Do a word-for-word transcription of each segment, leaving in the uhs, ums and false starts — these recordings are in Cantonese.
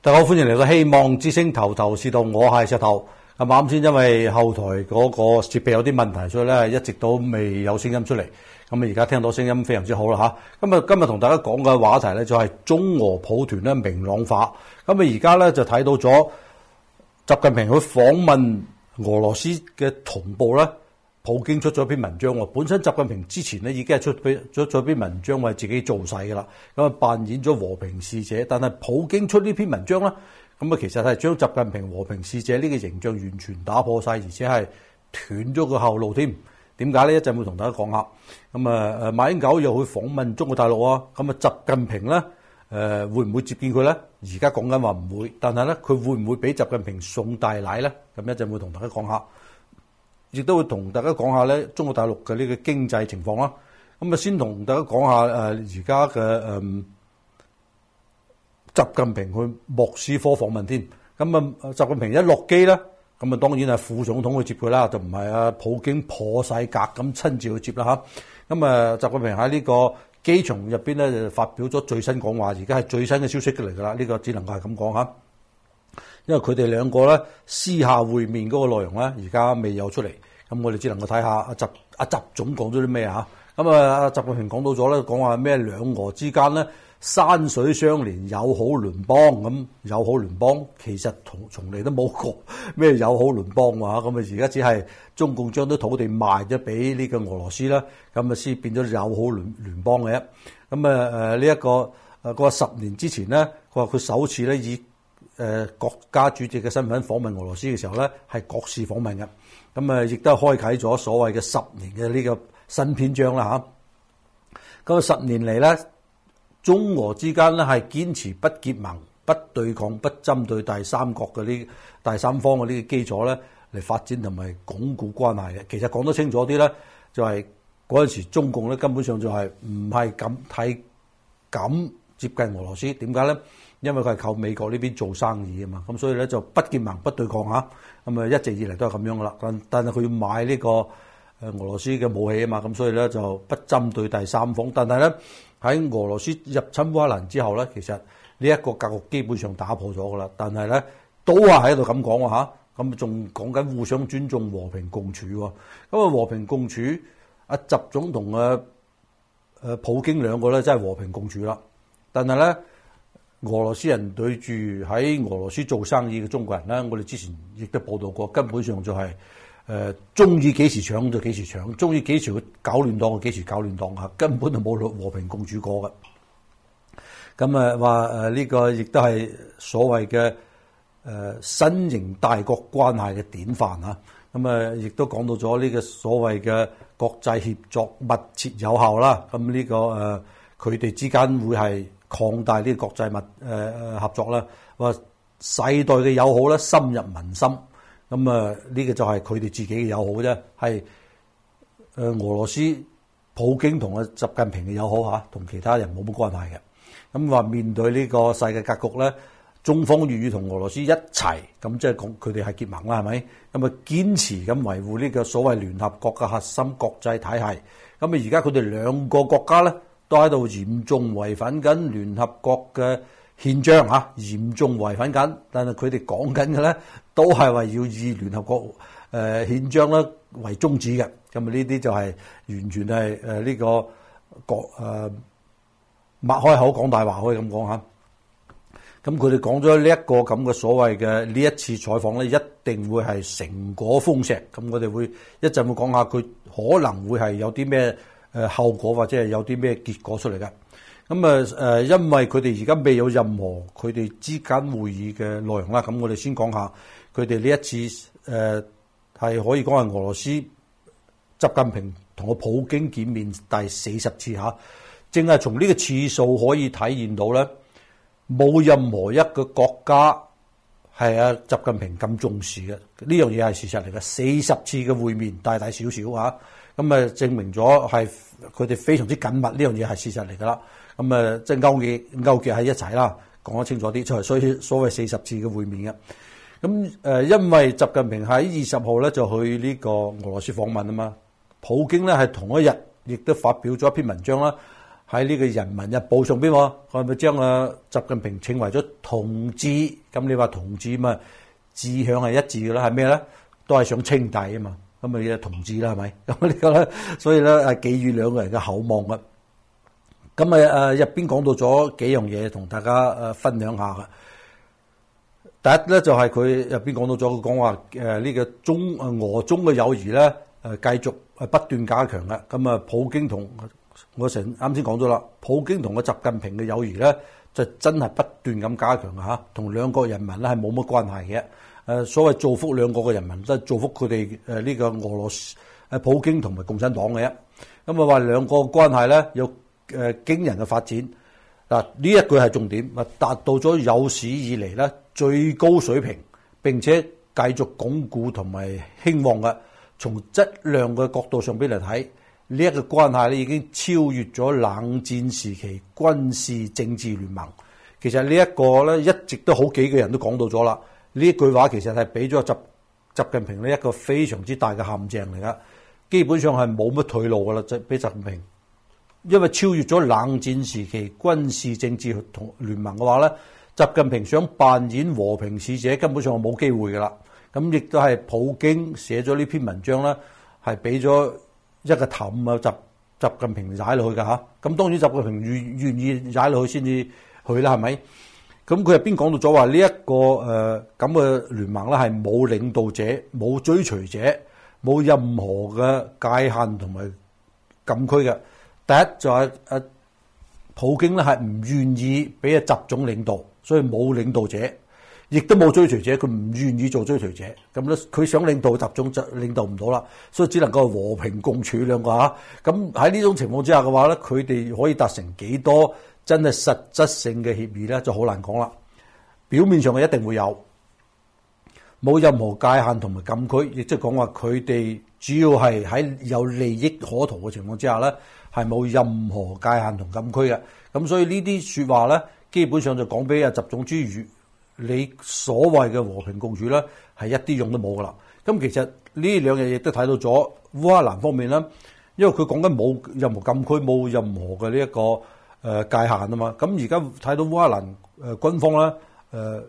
大家好，歡迎嚟到希望之聲頭頭是道，我係石頭。咁啱先因為後台嗰個設備有啲問題，所以咧一直都未有聲音出嚟。咁啊而家聽到聲音非常之好啦嚇。咁啊今日同大家講嘅話題咧就係中俄抱團咧明朗化。咁啊而家咧就睇到咗習近平去訪問俄羅斯嘅同步咧，普京出咗篇文章喎。本身習近平之前咧已經係出咗咗篇文章為自己做勢噶啦，咁啊扮演咗和平使者。但係普京出呢篇文章咧，咁啊其實係將習近平和平使者呢個形象完全打破晒，而且係斷咗個後路添。點解咧？一陣會同大家講下。咁啊誒馬英九又去訪問中國大陸啊，咁啊習近平咧誒、呃、會唔會接見佢咧？而家講緊話唔會，但係咧佢會唔會俾習近平送大禮咧？咁一陣會同大家講下。亦都會同大家講下咧中國大陸嘅呢個經濟情況啦。咁啊，先同大家講下誒而家嘅誒習近平去莫斯科訪問添。咁啊，習近平一落機咧，咁啊當然係副總統去接佢啦，就唔係啊普京破晒格咁親自去接啦嚇。咁啊，習近平喺呢個機場入邊咧就發表咗最新講話，而家係最新嘅消息嚟㗎啦。呢、這個只能夠係咁講嚇。因為佢哋兩個咧私下會面嗰個內容咧，而家未有出嚟，咁我哋只能夠睇下阿習阿習總講咗啲咩嚇。咁啊，阿習近平講到咗咧，講話咩兩俄之間咧山水相連，友好聯邦咁，友好聯邦其實從從嚟都冇過咩友好聯邦喎嚇。咁啊，而家只係中共將啲土地賣咗俾呢個俄羅斯啦，咁啊先變咗友好聯聯邦嘅。咁啊誒呢一個誒佢話十年之前咧，佢話佢首次咧以誒國家主席嘅身份訪問俄羅斯嘅時候咧，係國事訪問嘅，咁啊亦都係開啓咗所謂嘅十年嘅呢個新篇章啦嚇。咁啊十年嚟咧，中俄之間咧係堅持不結盟、不對抗、不針對第三國嘅呢第三方嘅呢個基礎咧嚟發展同埋鞏固關係嘅。其實講得清楚啲咧，就係嗰陣時中共咧根本上就係唔係咁睇咁接近俄羅斯。點解咧？因為佢係靠美國呢邊做生意啊嘛，咁所以咧就不結盟不對抗嚇，咁啊一直以嚟都係咁樣噶啦。但但係佢要買呢個誒俄羅斯嘅武器啊嘛，咁所以咧就不針對第三方。但係咧喺俄羅斯入侵烏克蘭之後咧，其實呢一個格局基本上打破咗噶啦。但係咧都係喺度咁講喎嚇，咁仲講緊互相尊重、和平共處喎。咁啊和平共處，阿習總同誒誒普京兩個咧真係和平共處啦。但係咧，俄羅斯人對住喺俄羅斯做生意嘅中國人咧，我哋之前亦都報道過，根本上就係誒中意幾時搶就幾時搶，中意幾時去搞亂檔就幾時搞亂檔嚇，根本就冇和平共處過嘅。咁啊話誒呢個亦都係所謂嘅誒新型大國關係嘅典範嚇。咁啊亦都講到咗呢個所謂嘅國際協作密切有效啦。咁呢個誒佢哋之間會係擴大呢個國際物誒誒合作啦，話世代嘅友好咧深入民心，咁啊呢個就係佢哋自己嘅友好啫，係誒俄羅斯普京同阿習近平嘅友好嚇，同其他人冇乜關係嘅。咁話面對呢個世界格局咧，中方願意同俄羅斯一齊，咁即係講佢哋係結盟啦，係咪？咁啊堅持咁維護呢個所謂聯合國嘅核心國際體系。咁啊而家佢哋兩個國家咧，都喺度嚴重違反緊聯合國嘅憲章嚇，嚴重違反緊。但係佢哋講緊嘅咧，都係話要以聯合國誒憲章咧為宗旨嘅。咁啊呢啲就係完全係誒呢個國誒擘開口講大話，可以咁講嚇。咁佢哋講咗呢一個咁嘅所謂嘅呢一次採訪咧，一定會係成果豐碩。咁我哋會一陣會講下佢可能會係有啲咩誒後果或者係有啲咩結果出嚟嘅。咁啊誒，因為佢哋而家未有任何佢哋之間會議嘅內容啦。咁我哋先講下佢哋呢一次誒係可以講係俄羅斯習近平同個普京見面第四十次嚇，淨係從呢個次數可以體現到咧，冇任何一個國家係啊習近平咁重視嘅。呢樣嘢係事實嚟嘅，四十次嘅會面大大小小嚇。咁啊，證明咗係佢哋非常之緊密，呢樣嘢係事實嚟㗎啦。咁啊，即係勾結勾結喺一齊啦，講得清楚啲，就係所以所謂四十次嘅會面嘅。咁誒，因為習近平喺二十號咧就去呢個俄羅斯訪問啊嘛，普京咧係同一日亦都發表咗一篇文章啦， 喺呢個《人民日報》上邊，佢咪將啊習近平稱為咗同志。咁你話同志嘛，志向係一致嘅啦，係咩咧？都係想稱帝啊嘛。咁咪嘅同志啦，係咪？咁呢個咧，所以咧係寄予兩個人嘅厚望嘅。咁啊誒入邊講到咗幾樣嘢，同大家誒分享下嘅。第一咧就係佢入邊講到咗，佢講話誒呢個中誒俄中嘅友誼咧誒繼續係不斷加強嘅。咁啊，普京同我成啱先講咗啦，普京同個習近平嘅友誼咧就真係不斷咁加強嘅嚇，同兩國人民咧係冇乜關係嘅。誒所謂造福兩國嘅人民，都係造福佢哋誒呢個俄羅斯誒普京同埋共產黨嘅啫。咁啊話兩個關係咧有誒驚人嘅發展。嗱，呢一句係重點，啊達到咗有史以嚟咧最高水平，並且繼續鞏固同埋興旺嘅。從質量嘅角度上邊嚟睇，呢一個關係咧已經超越咗冷戰時期軍事政治聯盟。其實呢一個咧一直都好幾個人都講到咗啦。呢一句話其實係俾咗習習近平呢一個非常之大嘅陷阱嚟噶，基本上係冇乜退路噶啦，就俾習近平，因為超越咗冷戰時期軍事政治同聯盟嘅話咧，習近平想扮演和平使者根本上係冇機會噶啦。咁亦都係普京寫咗呢篇文章咧，係俾咗一個氹啊習習近平踩落去噶嚇。咁當然習近平願願意踩落去先至去啦，係咪？咁佢入邊講到咗話呢一個誒咁嘅聯盟咧係冇領導者、冇追隨者、冇任何嘅界限同埋禁區嘅。第一就係誒普京咧係唔願意俾阿習總領導，所以冇領導者，亦都冇追隨者，佢唔願意做追隨者。咁咧佢想領導習總就領導唔到啦，所以只能夠和平共處兩個嚇。咁喺呢種情況之下嘅話咧，佢哋可以達成幾多真係實質性嘅協議咧，就好難講啦。表面上係一定會有，冇任何界限同埋禁區，亦即係講話佢哋主要係喺有利益可圖嘅情況之下咧，係冇任何界限同禁區嘅。咁所以呢啲説話咧，基本上就講俾阿習總之餘，你所謂嘅和平共處咧，係一啲用都冇噶啦。咁其實呢兩日亦都睇到咗烏克蘭方面啦，因為佢講緊冇任何禁區，冇任何嘅呢一個。誒、呃、界限啊嘛，咁而家睇到烏克蘭誒、呃、軍方咧誒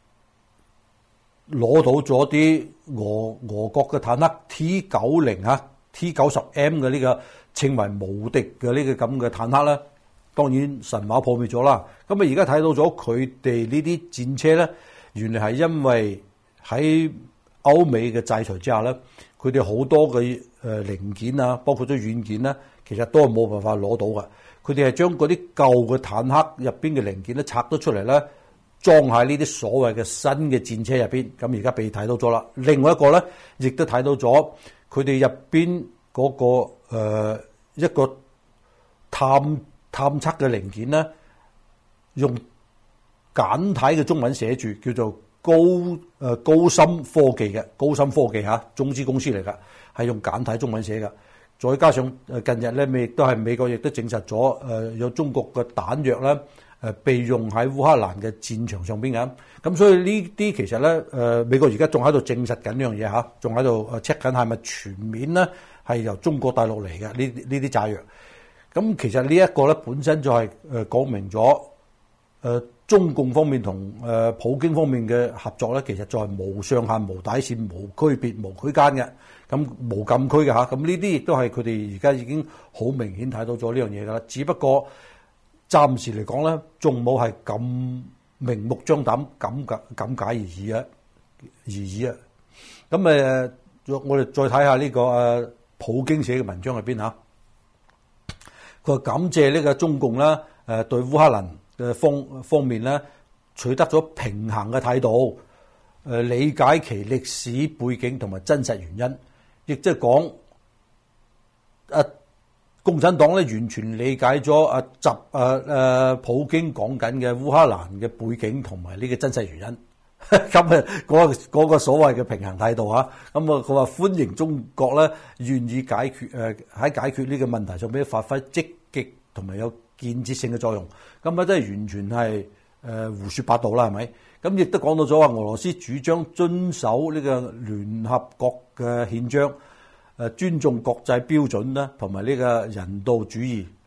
攞到咗啲俄俄國嘅坦克 T 九十 嚇 T 九十 M 嘅呢個稱為無敵嘅呢個咁嘅坦克咧，當然神話破滅咗啦。咁啊而家睇到咗佢哋呢啲戰車咧，原來係因為喺歐美嘅制裁之下咧，佢哋好多嘅誒零件啊，包括咗軟件咧，其實都係冇辦法攞到嘅。佢哋係將嗰啲舊嘅坦克入邊嘅零件咧拆咗出嚟咧，裝喺呢啲所謂嘅新嘅戰車入邊。咁而家被睇到咗啦。另外一個咧，亦都睇到咗佢哋入邊嗰個、呃、一個探探測嘅零件咧，用簡體嘅中文寫住叫做高誒、呃、高深科技嘅高深科技嚇，中資公司嚟㗎，係用簡體中文寫㗎。再加上誒近日咧，美亦都係美國亦都證實咗誒有中國嘅彈藥咧誒被用喺烏克蘭嘅戰場上邊嘅。咁所以呢啲其實咧誒美國而家仲喺度證實緊呢樣嘢嚇，仲喺度誒 check 緊係咪全面咧係由中國大陸嚟嘅呢呢啲炸藥。咁其實呢一個咧本身就係誒講明咗誒中共方面同誒普京方面嘅合作咧，其實就係無上限、無底線、無區別、無區間嘅。咁無禁區嘅嚇，咁呢啲亦都係佢哋而家已經好明顯睇到咗呢樣嘢㗎啦。只不過暫時嚟講咧，仲冇係咁明目張膽咁解咁解而已啊，而已啊。咁誒，我哋再睇下呢個誒普京寫嘅文章喺邊嚇。佢話感謝呢個中共啦，誒對烏克蘭嘅方方面咧取得咗平衡嘅態度，誒理解其歷史背景同埋真實原因。亦即係講，啊，共產黨咧完全理解咗啊習啊誒普京講緊嘅烏克蘭嘅背景同埋呢個真實原因。咁啊，嗰嗰個所謂嘅平衡態度啊，咁啊佢話歡迎中國咧願意解決誒喺解決呢個問題上邊發揮積極同埋有建設性嘅作用。咁啊，真係完全係誒胡說八道啦，係咪？咁亦都講到咗話，俄羅斯主張遵守呢個聯合國嘅憲章，誒尊重國際標準啦，同埋呢個人道主義，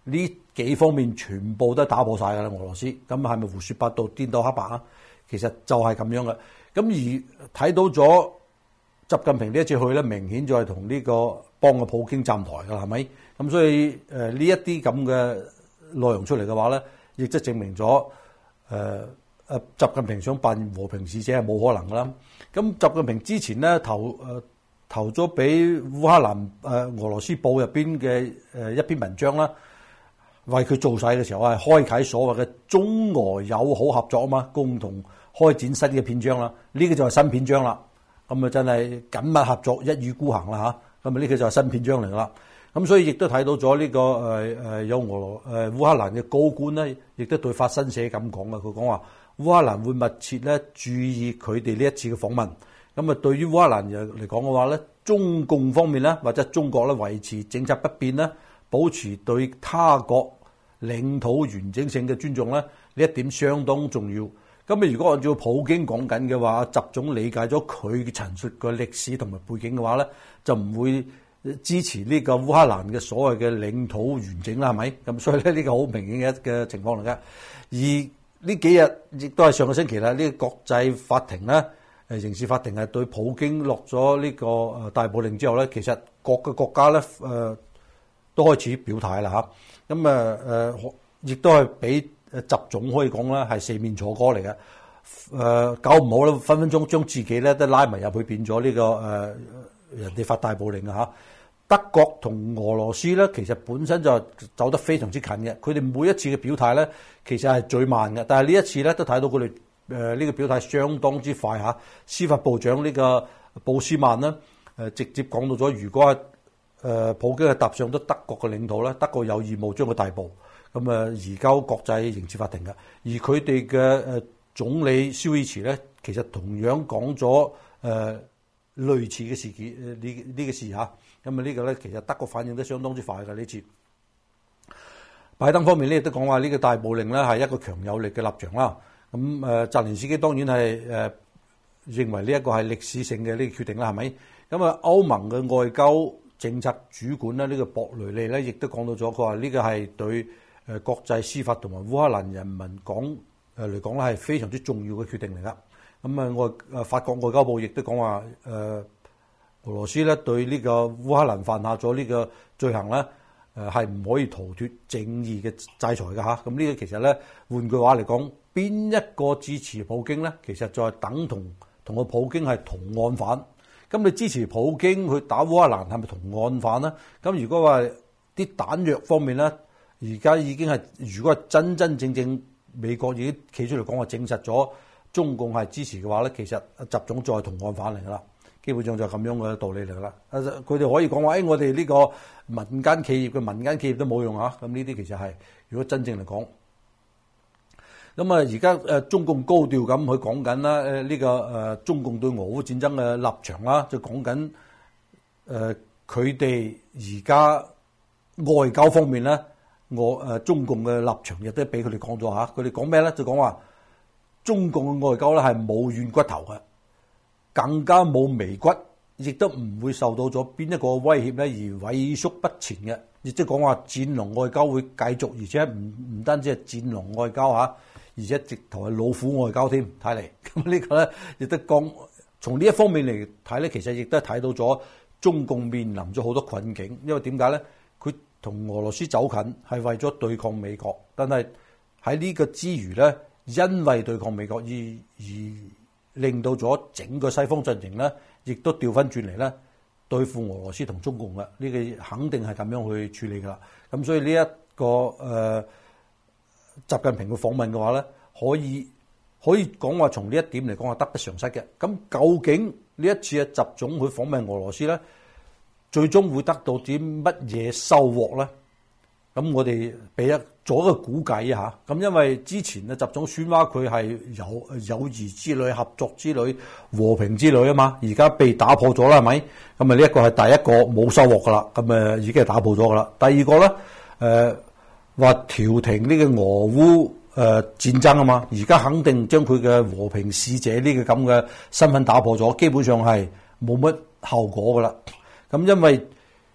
呢幾方面全部都打破晒㗎啦，俄羅斯。咁係咪胡說八道、顛倒黑白啊？其實就係咁樣嘅。咁而睇到咗習近平呢一次去咧，明顯就係同呢個幫個普京站台㗎，係咪？咁所以誒呢一啲咁嘅內容出嚟嘅話咧，亦即係證明咗誒誒習近平想扮和平使者係冇可能㗎啦。咁習近平之前咧投誒。呃投咗俾烏克蘭誒、呃、俄羅斯報入邊嘅誒一篇文章啦，為佢做勢嘅時候係開啓所謂嘅中俄友好合作啊嘛，共同開展新嘅篇章啦。呢、這個就係新篇章啦。咁啊真係緊密合作，一意孤行啦嚇。咁啊呢個就係新篇章嚟噶啦。咁所以亦都睇到咗呢、這個誒誒、呃、有俄羅誒烏克蘭嘅高官咧，亦都對法新社咁講嘅。佢講話烏克蘭會密切咧注意佢哋呢一次嘅訪問。咁啊，對於烏克蘭人嚟講嘅話咧，中共方面咧或者中國咧維持政策不變咧，保持對他國領土完整性嘅尊重咧，呢一點相當重要。咁啊，如果按照普京講緊嘅話，習總理解咗佢陳述嘅歷史同埋背景嘅話咧，就唔會支持呢個烏克蘭嘅所謂嘅領土完整啦，係咪？咁所以咧，呢個好明顯嘅嘅情況嚟㗎。而呢幾日亦都係上個星期啦，呢個國際法庭咧。誒刑事法庭係對普京落咗呢個誒逮捕令之後咧，其實各個國家咧誒、呃、都開始表態啦嚇。咁啊誒，亦都係俾誒習總可以講咧係四面楚歌嚟嘅。誒、呃、搞唔好咧，分分鐘將自己咧都拉埋入去變咗呢、這個誒、呃、人哋發逮捕令啊嚇。德國同俄羅斯咧，其實本身就走得非常之近嘅。佢哋每一次嘅表態咧，其實係最慢嘅，但係呢一次咧都睇到佢哋。誒、呃、呢、這個表態相當之快嚇，司法部長呢個布斯曼呢，誒、呃、直接講到咗，如果係誒、呃、普京係踏上咗德國嘅領土咧，德國有義務將佢逮捕，咁啊移交國際刑事法庭嘅。而佢哋嘅誒總理肖爾茨咧，其實同樣講咗誒類似嘅事件誒呢呢個事嚇，咁啊呢個咧其實德國反應得相當之快嘅呢次。拜登方面咧亦都講話呢個逮捕令咧係一個強有力嘅立場啦。咁誒，澤連斯基當然係誒、呃、認為呢一個係歷史性嘅呢個決定啦，係咪？咁啊，歐盟嘅外交政策主管咧，呢、這個博雷利咧，亦都講到咗，佢話呢個係對誒國際司法同埋烏克蘭人民講誒嚟講咧係非常之重要嘅決定嚟噶。咁啊，外誒法國外交部亦都講話誒俄羅斯咧對呢個烏克蘭犯下咗呢個罪行咧誒係唔可以逃脫正義嘅制裁㗎嚇。咁呢個其實咧換句話嚟講。邊一個支持普京咧？其實就係等同同個普京係同案犯。咁你支持普京去打烏克蘭係咪同案犯咧？咁如果話啲彈藥方面咧，而家已經係如果係真真正正美國已經企出嚟講話證實咗中共係支持嘅話咧，其實習總再係同案犯嚟噶啦。基本上就係咁樣嘅道理嚟啦。佢哋可以講話，誒、哎、我哋呢個民間企業嘅民間企業都冇用嚇。咁呢啲其實係如果真正嚟講。咁啊，而家誒中共高調咁去講緊啦，誒呢個誒中共對俄烏戰爭嘅立場啦，就講緊誒佢哋而家外交方面咧，我誒中共嘅立場亦都俾佢哋講咗嚇。佢哋講咩咧？就講話中共嘅外交咧係冇軟骨頭嘅，更加冇眉骨，亦都唔會受到咗邊一個威脅咧而萎縮不前嘅。亦即係講話戰狼外交會繼續，而且唔唔單止係戰狼外交嚇。而且直頭係老虎外交添，睇嚟咁呢個咧亦都講從呢一方面嚟睇咧，其實亦都係睇到咗中共面臨咗好多困境。因為點解咧？佢同俄羅斯走近係為咗對抗美國，但係喺呢個之餘咧，因為對抗美國而而令到咗整個西方陣營咧，亦都調翻轉嚟咧對付俄羅斯同中共嘅。呢個肯定係咁樣去處理㗎啦。咁所以呢、這、一個誒。呃習近平嘅訪問嘅話咧，可以可以講話從呢一點嚟講係得不償失嘅。咁究竟呢一次嘅習總去訪問俄羅斯咧，最終會得到啲乜嘢收穫咧？咁我哋俾一做一個估計啊嚇。咁因為之前嘅習總宣話佢係友友誼之旅、合作之旅、和平之旅啊嘛，而家被打破咗啦，係咪？咁啊呢一個係第一個冇收穫噶啦，咁誒已經係打破咗噶啦。第二個咧，誒、呃。話調停呢個俄烏誒戰爭啊嘛，而家肯定將佢嘅和平使者呢個咁嘅身份打破咗，基本上係冇乜後果噶啦。咁因為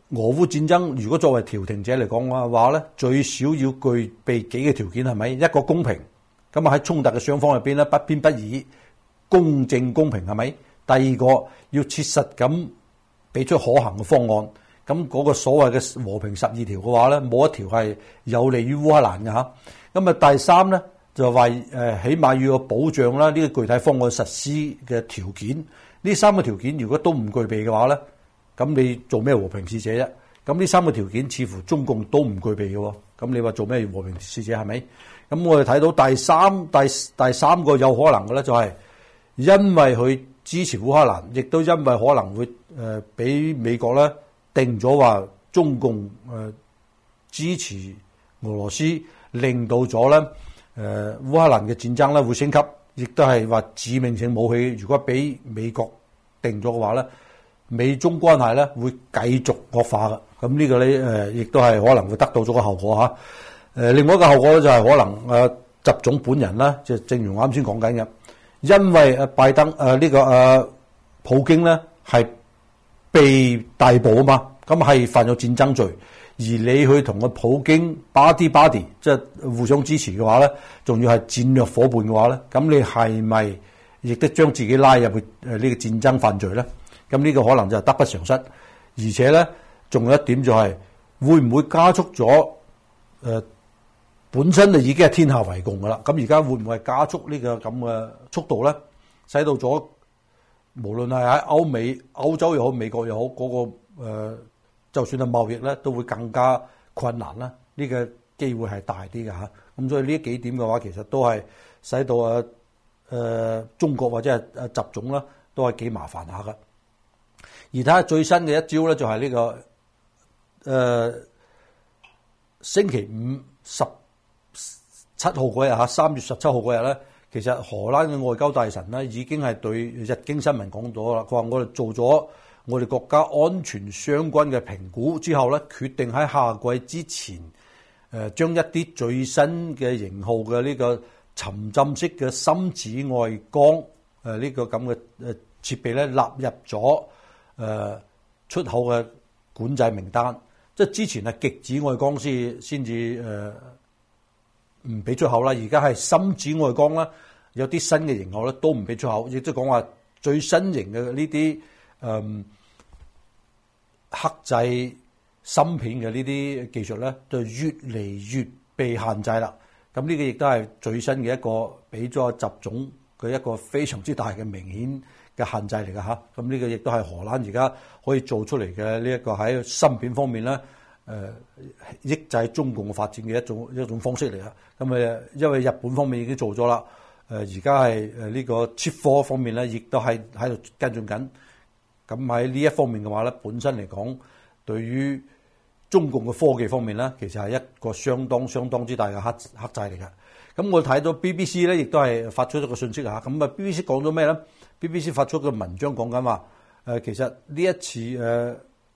俄烏戰爭如果作為調停者嚟講嘅話咧，最少要具備幾個條件係咪？一個公平，咁啊喺衝突嘅雙方入邊咧，不偏不倚、公正公平係咪？第二個要切實咁俾出可行嘅方案。咁嗰個所謂嘅和平十二條嘅話咧，冇一條係有利於烏克蘭嘅嚇。咁啊第三咧就話誒，起碼要有保障啦，呢個具體方案實施嘅條件。呢三個條件如果都唔具備嘅話咧，咁你做咩和平使者啫？咁呢三個條件似乎中共都唔具備嘅喎。咁你話做咩和平使者係咪？咁我哋睇到第三第第三個有可能嘅咧，就係因為佢支持烏克蘭，亦都因為可能會誒俾美國咧定咗話中共誒支持俄羅斯，令到咗咧誒烏克蘭嘅戰爭咧會升級，亦都係話致命性武器。如果俾美國定咗嘅話咧，美中關係咧會繼續惡化嘅。咁呢個咧誒亦都係可能會得到咗個後果嚇。誒另外一個後果咧就係可能誒習總本人啦，就正如我啱先講緊嘅，因為誒拜登誒呢、這個誒普京咧係被逮捕啊嘛，咁係犯咗戰爭罪，而你去同個普京 body body 即係互相支持嘅話咧，仲要係戰略伙伴嘅話咧，咁你係咪亦都將自己拉入去誒呢個戰爭犯罪咧？咁呢個可能就係得不償失，而且咧仲有一點就係、是、會唔會加速咗誒、呃、本身就已經係天下為共噶啦，咁而家會唔會係加速呢個咁嘅速度咧，使到咗無論係喺歐美、歐洲又好、美國又好，嗰、那個、呃、就算係貿易咧，都會更加困難啦。呢、這個機會係大啲嘅嚇。咁所以呢幾點嘅話，其實都係使到誒誒、呃、中國或者係誒習總啦，都係幾麻煩下噶。而睇下最新嘅一招咧，就係呢、這個誒、呃、星期五十七號嗰日嚇，三月十七號嗰日咧，其實荷蘭嘅外交大臣咧已經係對日經新聞講咗啦。佢話我哋做咗我哋國家安全相關嘅評估之後咧，決定喺夏季之前誒、呃、將一啲最新嘅型號嘅呢個沉浸式嘅深紫外光誒、呃這個、呢個咁嘅誒設備咧納入咗。誒、呃、出口嘅管制名單，即係之前係極紫外光先先至誒唔俾出口啦，而家係深紫外光啦，有啲新嘅型號咧都唔俾出口，亦即係講話最新型嘅呢啲誒克制芯片嘅呢啲技術咧，就越嚟越被限制啦。咁呢個亦都係最新嘅一個俾咗習總嘅一個非常之大嘅明顯嘅限制嚟㗎嚇，咁呢個亦都係荷蘭而家可以做出嚟嘅呢一個喺芯片方面咧，誒、呃、抑制中共嘅發展嘅一種一種方式嚟㗎。咁誒，因為日本方面已經做咗啦，誒而家係誒呢個 chip 貨方面咧，亦都係喺度跟進緊。咁喺呢一方面嘅話咧，本身嚟講，對於中共嘅科技方面咧，其實係一個相當相當之大嘅黑黑掣嚟㗎。咁我睇到 B B C 咧，亦都係發出咗個信息嚇。咁啊 B B C 講咗咩咧？B B C 發出個文章講緊話，誒其實呢一次誒、呃、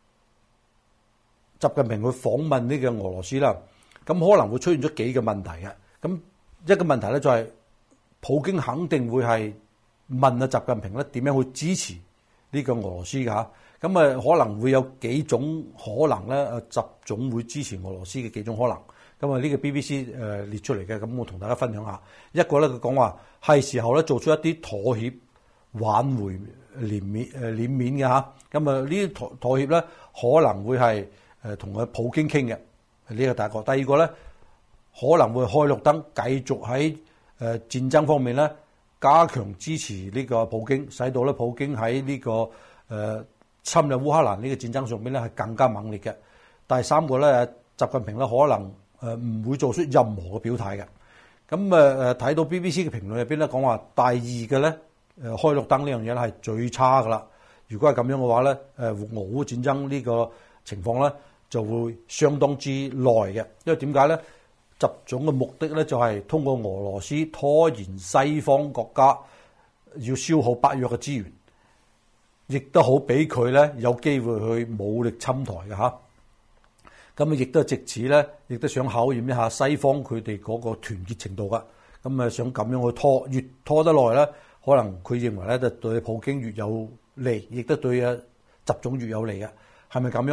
習近平去訪問呢個俄羅斯啦，咁可能會出現咗幾個問題嘅。咁一個問題咧就係普京肯定會係問啊習近平咧點樣去支持呢個俄羅斯㗎嚇。咁啊可能會有幾種可能咧，誒習總會支持俄羅斯嘅幾種可能。咁啊呢個 B B C 誒列出嚟嘅，咁我同大家分享下。一個咧佢講話係時候咧做出一啲妥協。挽回臉面誒臉面嘅嚇，咁啊呢啲妥妥協咧可能會係誒同佢普京傾嘅，呢個第一個。第二個咧可能會開綠燈，繼續喺誒戰爭方面咧加強支持呢個普京，使到咧普京喺呢個誒侵略烏克蘭呢個戰爭上邊咧係更加猛烈嘅。第三個咧，習近平咧可能誒唔會做出任何嘅表態嘅。咁誒誒睇到 B B C 嘅評論入邊咧講話，第二嘅咧。誒開綠燈呢樣嘢咧係最差噶啦！如果係咁樣嘅話咧，誒俄烏戰爭呢個情況咧就會相當之耐嘅，因為點解咧？習總嘅目的咧就係通過俄羅斯拖延西方國家要消耗北約嘅資源，亦都好俾佢咧有機會去武力侵台嘅嚇。咁啊，亦都係藉此咧，亦都想考驗一下西方佢哋嗰個團結程度噶。咁啊，想咁樣去拖，越拖得耐咧。可能佢認為咧，就對普京越有利，亦都對啊習總越有利嘅，係咪咁樣咧？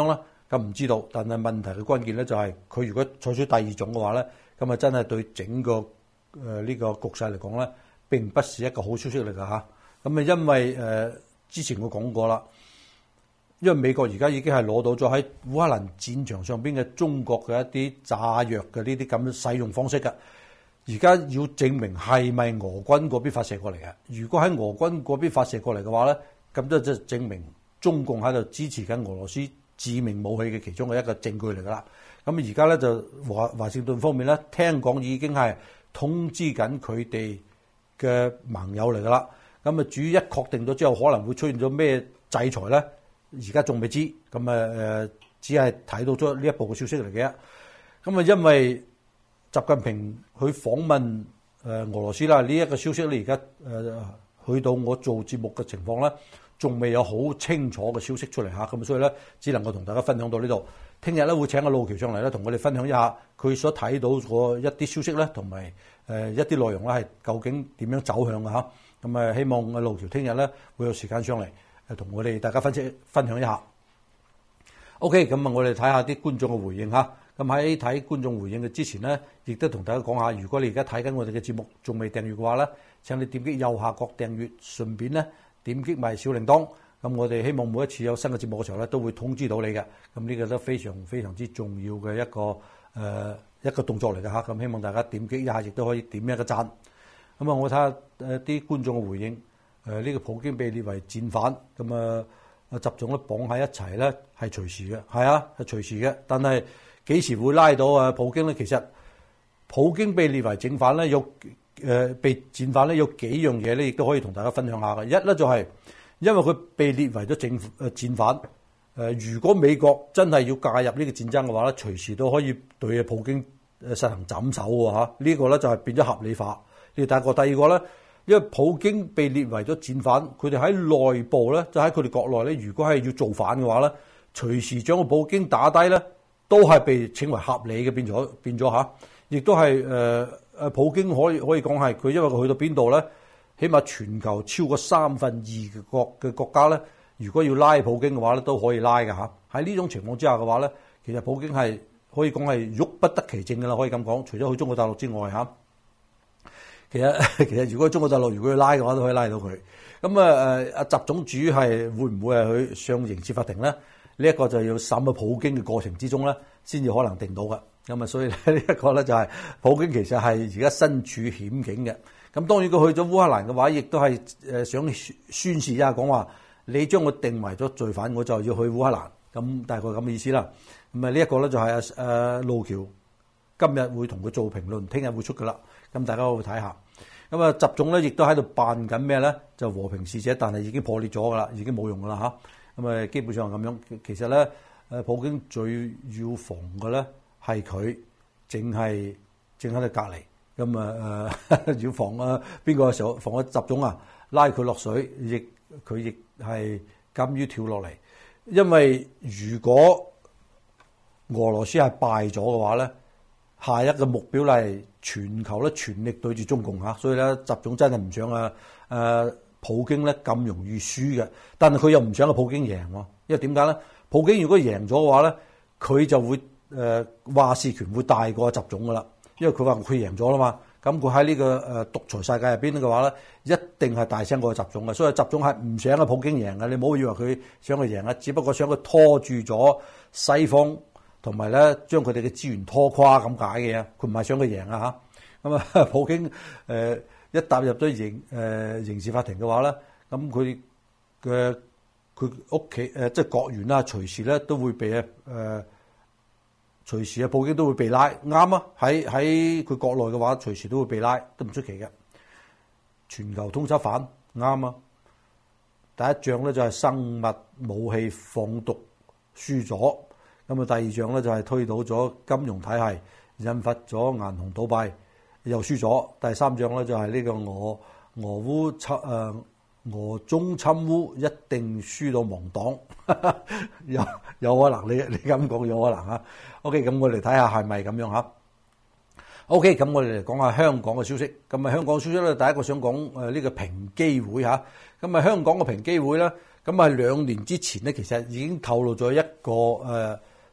咁唔知道。但係問題嘅關鍵咧就係佢如果採取第二種嘅話咧，咁啊真係對整個誒呢個局勢嚟講咧，並不是一個好消息嚟㗎嚇。咁啊因為誒、呃、之前我講過啦。因為美國而家已經係攞到咗喺烏克蘭戰場上邊嘅中國嘅一啲炸藥嘅呢啲咁嘅使用方式嘅，而家要證明係咪俄軍嗰邊發射過嚟嘅？如果喺俄軍嗰邊發射過嚟嘅話咧，咁都即係證明中共喺度支持緊俄羅斯致命武器嘅其中嘅一個證據嚟㗎啦。咁而家咧就華華盛頓方面咧，聽講已經係通知緊佢哋嘅盟友嚟㗎啦。咁啊，至於一確定咗之後可能會出現咗咩制裁咧？而家仲未知，咁誒誒，只係睇到咗呢一步嘅消息嚟嘅。咁啊，因為習近平去訪問誒俄羅斯啦，呢一個消息咧，而家誒去到我做節目嘅情況咧，仲未有好清楚嘅消息出嚟嚇，咁所以咧，只能夠同大家分享到呢度。聽日咧會請阿路橋上嚟咧，同我哋分享一下佢所睇到嗰一啲消息咧，同埋誒一啲內容咧係究竟點樣走向嘅嚇。咁啊，希望阿路橋聽日咧會有時間上嚟。誒同我哋大家分析分享一下。OK，咁啊，我哋睇下啲觀眾嘅回應嚇。咁喺睇觀眾回應嘅之前咧，亦都同大家講下，如果你而家睇緊我哋嘅節目，仲未訂閱嘅話咧，請你點擊右下角訂閱，順便咧點擊埋小鈴鐺。咁我哋希望每一次有新嘅節目嘅時候咧，都會通知到你嘅。咁呢個都非常非常之重要嘅一個誒、呃、一個動作嚟嘅嚇。咁希望大家點擊一下，亦都可以點一個讚。咁啊，我睇下誒啲觀眾嘅回應。誒、這、呢個普京被列為戰犯，咁啊啊習總咧綁喺一齊咧係隨時嘅，係啊係隨時嘅。但係幾時會拉到啊普京咧？其實普京被列為戰犯咧，有誒、呃、被戰犯咧有幾樣嘢咧，亦都可以同大家分享下嘅。一咧就係因為佢被列為咗政誒戰犯，誒、呃、如果美國真係要介入呢個戰爭嘅話咧，隨時都可以對啊普京誒實行斬首喎嚇。呢個咧就係變咗合理化。呢第一個，第二個咧。因為普京被列為咗戰犯，佢哋喺內部咧，就喺佢哋國內咧，如果係要造反嘅話咧，隨時將個普京打低咧，都係被稱為合理嘅，變咗變咗嚇，亦都係誒誒普京可以可以講係佢，因為佢去到邊度咧，起碼全球超過三分二嘅國嘅國家咧，如果要拉普京嘅話咧，都可以拉㗎嚇。喺呢種情況之下嘅話咧，其實普京係可以講係喐不得其正㗎啦，可以咁講。除咗去中國大陸之外嚇。其實其實如果中國大陸如果要拉嘅話，都可以拉到佢。咁啊誒阿習總主係會唔會係去上刑事法庭咧？呢、這、一個就要審啊普京嘅過程之中咧，先至可能定到嘅。咁啊，所以呢一個咧就係普京其實係而家身處險境嘅。咁當然佢去咗烏克蘭嘅話，亦都係誒想宣示一下講話，你將我定為咗罪犯，我就要去烏克蘭。咁大概咁嘅意思啦。咁啊呢一個咧就係誒誒路橋今日會同佢做評論，聽日會出㗎啦。咁大家可以睇下。咁啊，習總咧亦都喺度扮緊咩咧？就和平使者，但係已經破裂咗㗎啦，已經冇用㗎啦嚇。咁啊，基本上係咁樣。其實咧，誒普京最要防嘅咧係佢，淨係淨喺度隔離。咁啊誒，要防啊邊個嘅時候防啊習總啊，拉佢落水，亦佢亦係甘於跳落嚟。因為如果俄羅斯係敗咗嘅話咧，下一個目標咧係全球咧全力對住中共嚇，所以咧習總真係唔想啊誒普京咧咁容易輸嘅，但係佢又唔想個普京贏喎，因為點解咧？普京如果贏咗嘅話咧，佢就會誒、呃、話事權會大過習總噶啦，因為佢話佢贏咗啦嘛，咁佢喺呢個誒獨裁世界入邊嘅話咧，一定係大聲過習總嘅，所以習總係唔想個普京贏嘅，你唔好以為佢想佢贏啊，只不過想佢拖住咗西方。同埋咧，將佢哋嘅資源拖垮咁解嘅，佢唔係想佢贏啊嚇。咁啊，普京誒、呃、一踏入咗刑誒、呃、刑事法庭嘅話咧，咁佢嘅佢屋企誒即係國員啦，隨時咧都會被誒、呃、隨時啊，普京都會被拉。啱啊，喺喺佢國內嘅話，隨時都會被拉，都唔出奇嘅。全球通緝犯啱啊。第一仗咧就係生物武器放毒輸咗。咁啊，第二仗咧就係推倒咗金融體系，引發咗銀行倒閉，又輸咗。第三仗咧就係呢個俄俄烏侵誒俄中侵烏，一定輸到亡黨，有有可能你你咁講有可能嚇。OK，咁我哋睇下係咪咁樣嚇。OK，咁我哋嚟講下香港嘅消息。咁啊，香港消息咧，第一個想講誒呢個平機會嚇。咁啊，香港嘅平機會咧，咁啊兩年之前咧，其實已經透露咗一個誒。呃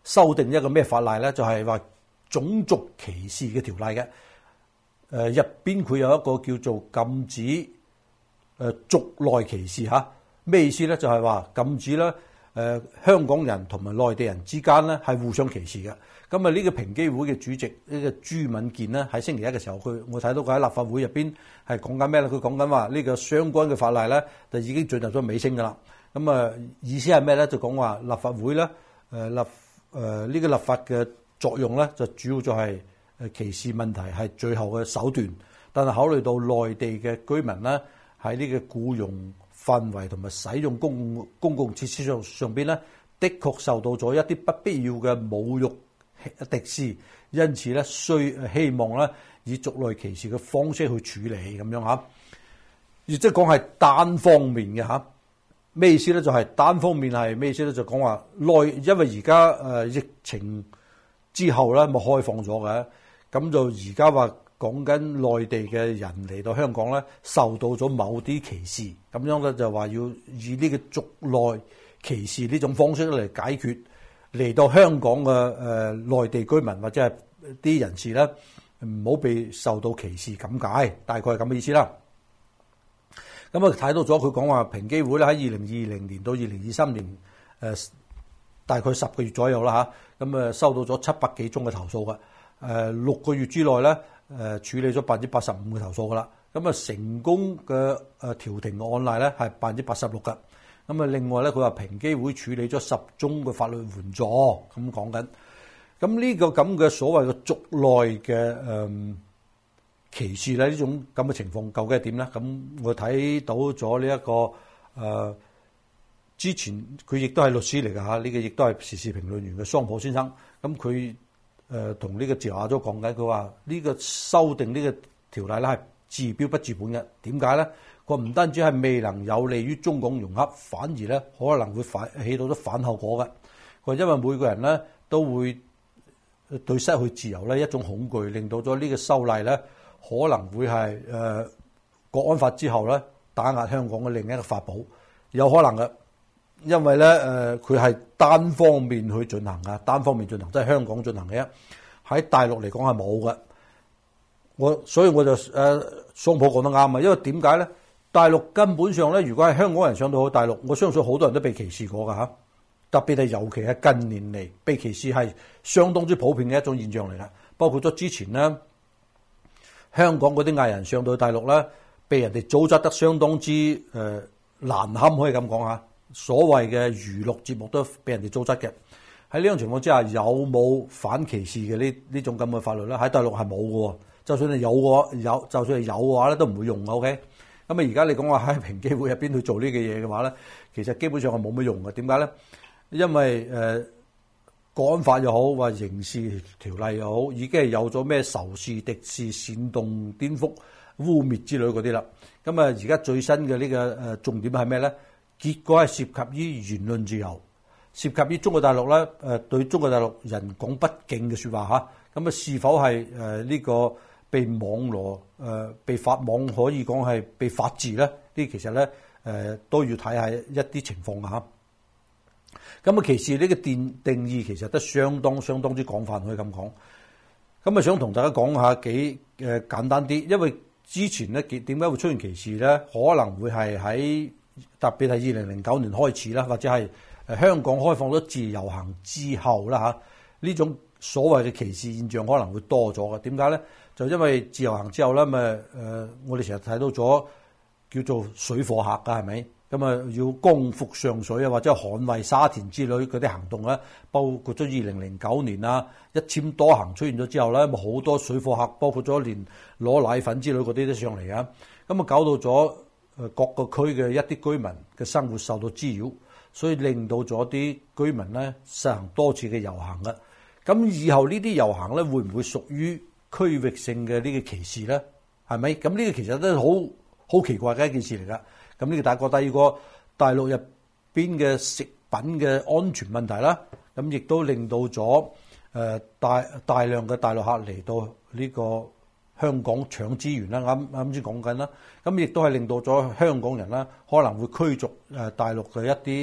修訂一個咩法例咧？就係話種族歧視嘅條例嘅。誒入邊佢有一個叫做禁止誒、呃、族內歧視嚇。咩意思咧？就係話禁止咧誒、呃、香港人同埋內地人之間咧係互相歧視嘅。咁啊呢個平機會嘅主席呢、呢個朱敏健咧喺星期一嘅時候，佢我睇到佢喺立法會入邊係講緊咩咧？佢講緊話呢個相關嘅法例咧就已經進入咗尾聲㗎啦。咁啊意思係咩咧？就講話立法會咧誒立誒呢、呃呢個立法嘅作用咧就主要就係誒歧視問題係最後嘅手段，但係考慮到內地嘅居民咧喺呢個僱傭範圍同埋使用公共公共設施上上邊咧，的確受到咗一啲不必要嘅侮辱敵視，因此咧需希望咧以族內歧視嘅方式去處理咁樣嚇，亦即係講係單方面嘅嚇。咩意思咧？就係、是、單方面係咩意思咧？就講話內，因為而家誒疫情之後咧咪開放咗嘅，咁就而家話。講緊內地嘅人嚟到香港咧，受到咗某啲歧視，咁樣咧就話要以呢個族內歧視呢種方式嚟解決嚟到香港嘅誒、呃、內地居民或者係啲人士咧，唔好被受到歧視咁解，大概係咁嘅意思啦。咁啊睇到咗佢講話平機會咧喺二零二零年到二零二三年誒、呃、大概十個月左右啦嚇，咁啊收到咗七百幾宗嘅投訴嘅，誒、呃、六個月之內咧。誒處理咗百分之八十五嘅投訴噶啦，咁啊成功嘅誒調停嘅案例咧係百分之八十六嘅，咁啊另外咧佢話平機會處理咗十宗嘅法律援助咁講緊，咁呢個咁嘅所謂嘅族內嘅誒歧視咧呢種咁嘅情況究竟係點咧？咁我睇到咗呢一個誒、呃、之前佢亦都係律師嚟㗎嚇，呢、這個亦都係時事評論員嘅桑普先生，咁佢。誒同呢個自由亞洲講緊，佢話呢個修訂呢個條例咧係治標不治本嘅。點解咧？佢唔單止係未能有利於中港融合，反而咧可能會反起到咗反後果嘅。佢話因為每個人咧都會對失去自由咧一種恐懼，令到咗呢個修例咧可能會係誒、呃、國安法之後咧打壓香港嘅另一個法寶，有可能嘅。因為咧，誒佢係單方面去進行嘅，單方面進行，即係香港進行嘅。喺大陸嚟講係冇嘅。我所以我就誒，桑普講得啱啊。因為點解咧？大陸根本上咧，如果係香港人上到去大陸，我相信好多人都被歧視過㗎嚇。特別係尤其係近年嚟，被歧視係相當之普遍嘅一種現象嚟啦。包括咗之前咧，香港嗰啲藝人上到去大陸咧，被人哋糟質得相當之誒、呃、難堪，可以咁講嚇。所謂嘅娛樂節目都俾人哋糟質嘅，喺呢種情況之下，有冇反歧視嘅呢呢種咁嘅法律咧？喺大陸係冇嘅，就算係有嘅有，就算係有嘅話咧，都唔會用嘅。OK，咁啊而家你講話喺平機會入邊去做呢個嘢嘅話咧，其實基本上係冇乜用嘅。點解咧？因為誒國安法又好，或刑事條例又好，已經係有咗咩仇視、敵視、煽動、顛覆、污蔑之類嗰啲啦。咁啊而家最新嘅呢個誒重點係咩咧？結果係涉及於言論自由，涉及於中國大陸咧，誒對中國大陸人講不敬嘅説話嚇，咁啊是否係誒呢個被網羅誒被法網可以講係被法治咧？呢其實咧誒都要睇下一啲情況嚇。咁啊歧視呢個定定義其實都相當相當之廣泛，可以咁講。咁啊想同大家講下幾誒簡單啲，因為之前咧點解會出現歧視咧？可能會係喺特別係二零零九年開始啦，或者係誒香港開放咗自由行之後啦嚇，呢種所謂嘅歧視現象可能會多咗嘅。點解咧？就因為自由行之後咧，咪誒我哋成日睇到咗叫做水貨客㗎，係咪？咁啊要光復上水啊，或者捍衛沙田之類嗰啲行動咧，包括咗二零零九年啊一簽多行出現咗之後咧，咪好多水貨客，包括咗連攞奶粉之類嗰啲都上嚟啊，咁啊搞到咗。誒各個區嘅一啲居民嘅生活受到滋擾，所以令到咗啲居民咧實行多次嘅遊行嘅。咁以後呢啲遊行咧會唔會屬於區域性嘅呢個歧視咧？係咪？咁呢個其實都係好好奇怪嘅一件事嚟㗎。咁呢個大個第二個大陸入邊嘅食品嘅安全問題啦，咁亦都令到咗誒大大量嘅大陸客嚟到呢個香港搶資源啦，啱啱先講緊啦，咁亦都係令到咗香港人啦，可能會驅逐誒大陸嘅一啲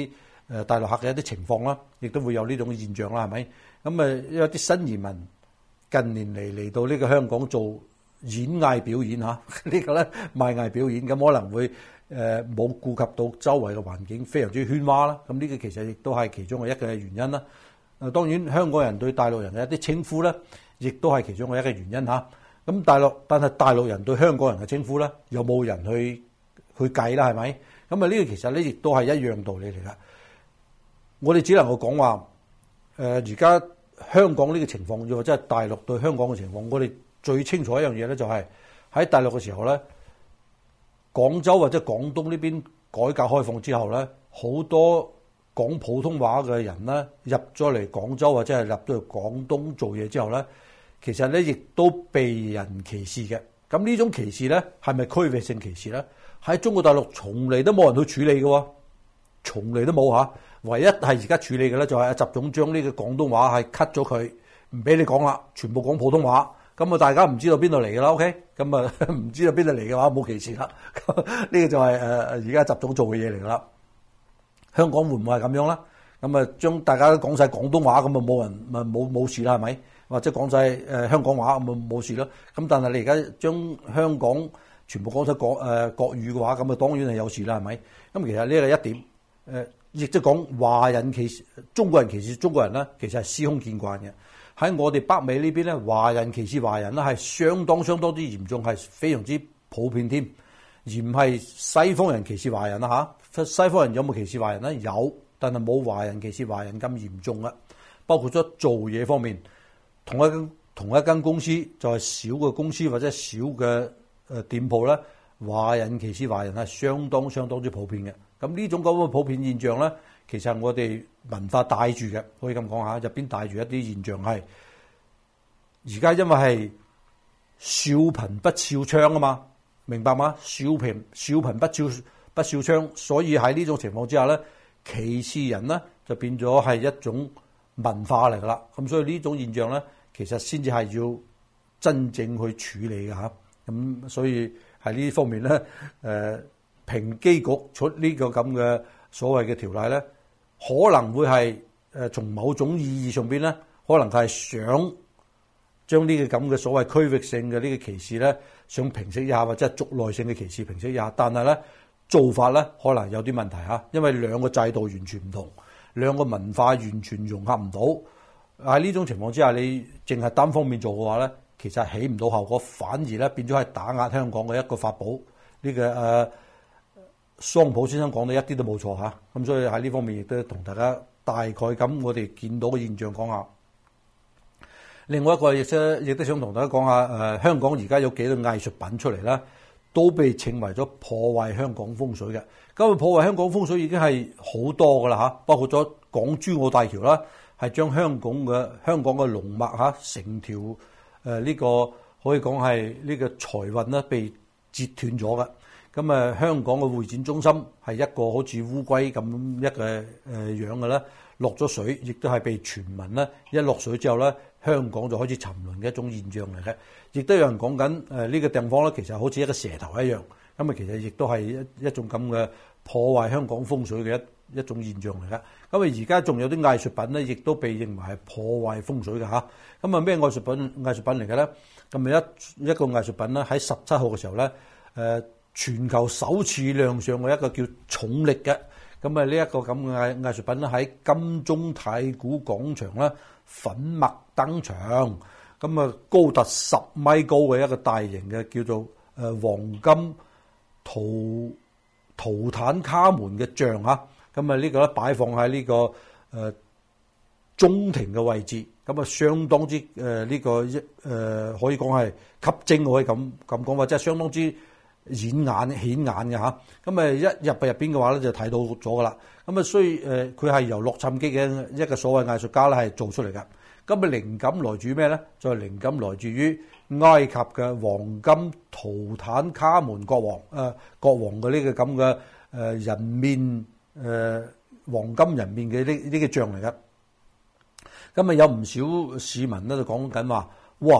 誒大陸客嘅一啲情況啦，亦都會有呢種現象啦，係咪？咁誒有啲新移民近年嚟嚟到呢個香港做演藝表演嚇，呢個咧賣藝表演，咁可能會誒冇顧及到周圍嘅環境，非常之喧譁啦。咁呢個其實亦都係其中嘅一個原因啦。誒當然香港人對大陸人嘅一啲稱呼咧，亦都係其中嘅一個原因嚇。咁大陸但係大陸人對香港人嘅稱呼咧，有冇人去去計啦？係咪？咁啊呢個其實咧亦都係一樣道理嚟噶。我哋只能夠講話誒而家香港呢個情況，又或者係大陸對香港嘅情況，我哋最清楚一樣嘢咧，就係喺大陸嘅時候咧，廣州或者廣東呢邊改革開放之後咧，好多講普通話嘅人咧入咗嚟廣州或者係入咗嚟廣東做嘢之後咧，其實咧亦都被人歧視嘅。咁呢種歧視咧係咪區域性歧視咧？喺中國大陸從嚟都冇人去處理嘅喎，從嚟都冇嚇。唯一係而家處理嘅咧，就係阿習總將呢個廣東話係 cut 咗佢，唔俾你講啦，全部講普通話。咁啊，大家唔知道邊度嚟嘅啦 ，OK？咁啊，唔知道邊度嚟嘅話，冇歧視啦。呢個就係誒而家習總做嘅嘢嚟噶啦。香港會唔會係咁樣啦？咁啊，將大家都講晒廣東話，咁啊冇人咪冇冇事啦，係咪？或者講晒誒香港話，咁啊冇事咯。咁但係你而家將香港全部講晒國誒國語嘅話，咁啊當然係有事啦，係咪？咁其實呢個一點誒，亦即係講華人歧視中國人歧視中國人咧，其實係司空見慣嘅。喺我哋北美呢邊咧，華人歧視華人咧係相當相當之嚴重，係非常之普遍添，而唔係西方人歧視華人啦嚇。西方人有冇歧視華人咧？有，但係冇華人歧視華人咁嚴重啦。包括咗做嘢方面，同一間同一間公司就係小嘅公司或者小嘅誒店鋪咧，華人歧視華人係相當相當之普遍嘅。咁呢種咁嘅普遍現象咧，其實我哋文化帶住嘅，可以咁講下，入邊帶住一啲現象係而家因為係笑貧不笑娼啊嘛，明白嗎？笑貧笑貧不笑不笑娼，所以喺呢種情況之下咧，歧視人咧就變咗係一種文化嚟噶啦。咁所以呢種現象咧，其實先至係要真正去處理嘅嚇。咁所以喺呢方面咧，誒、呃。平機局出呢個咁嘅所謂嘅條例咧，可能會係誒從某種意義上邊咧，可能係想將呢個咁嘅所謂區域性嘅呢個歧視咧，想平息一下，或者係族內性嘅歧視平息一下。但係咧做法咧，可能有啲問題嚇，因為兩個制度完全唔同，兩個文化完全融合唔到。喺呢種情況之下，你淨係單方面做嘅話咧，其實起唔到效果，反而咧變咗係打壓香港嘅一個法寶。呢、這個誒。呃桑普先生講到一啲都冇錯嚇，咁所以喺呢方面亦都同大家大概咁我哋見到嘅現象講下。另外一個亦都亦都想同大家講下，誒、呃、香港而家有幾多藝術品出嚟啦，都被稱為咗破壞香港風水嘅。咁破壞香港風水已經係好多噶啦嚇，包括咗港珠澳大橋啦，係將香港嘅香港嘅龍脈嚇成條誒呢、呃這個可以講係呢個財運咧被截斷咗嘅。咁誒，香港嘅會展中心係一個好似烏龜咁一個誒樣嘅咧，落咗水，亦都係被傳聞咧，一落水之後咧，香港就開始沉淪嘅一種現象嚟嘅。亦都有人講緊誒呢個地方咧，其實好似一個蛇頭一樣。咁啊，其實亦都係一一種咁嘅破壞香港風水嘅一一種現象嚟嘅。咁啊，而家仲有啲藝術品咧，亦都被認為係破壞風水嘅嚇。咁啊，咩藝術品藝術品嚟嘅咧？咁啊，一一個藝術品咧喺十七號嘅時候咧，誒、呃。全球首次亮相嘅一個叫重力嘅，咁啊呢一個咁嘅藝藝術品咧喺金鐘太古廣場咧粉墨登場，咁啊高達十米高嘅一個大型嘅叫做誒黃金圖圖坦卡門嘅像嚇，咁啊呢個咧擺放喺呢個誒中庭嘅位置，咁啊相當之誒呢個一誒可以講係吸睛，可以咁咁講，或者係相當之顯眼顯眼嘅嚇，咁啊一入去入邊嘅話咧就睇到咗噶啦。咁啊，所以誒佢係由洛杉磯嘅一個所謂藝術家咧係做出嚟嘅。咁啊靈感來自於咩咧？就係靈感來自於埃及嘅黃金圖坦卡門國王誒、呃、國王嘅呢個咁嘅誒人面誒、呃、黃金人面嘅呢呢個像嚟嘅。咁啊有唔少市民咧就講緊話，哇！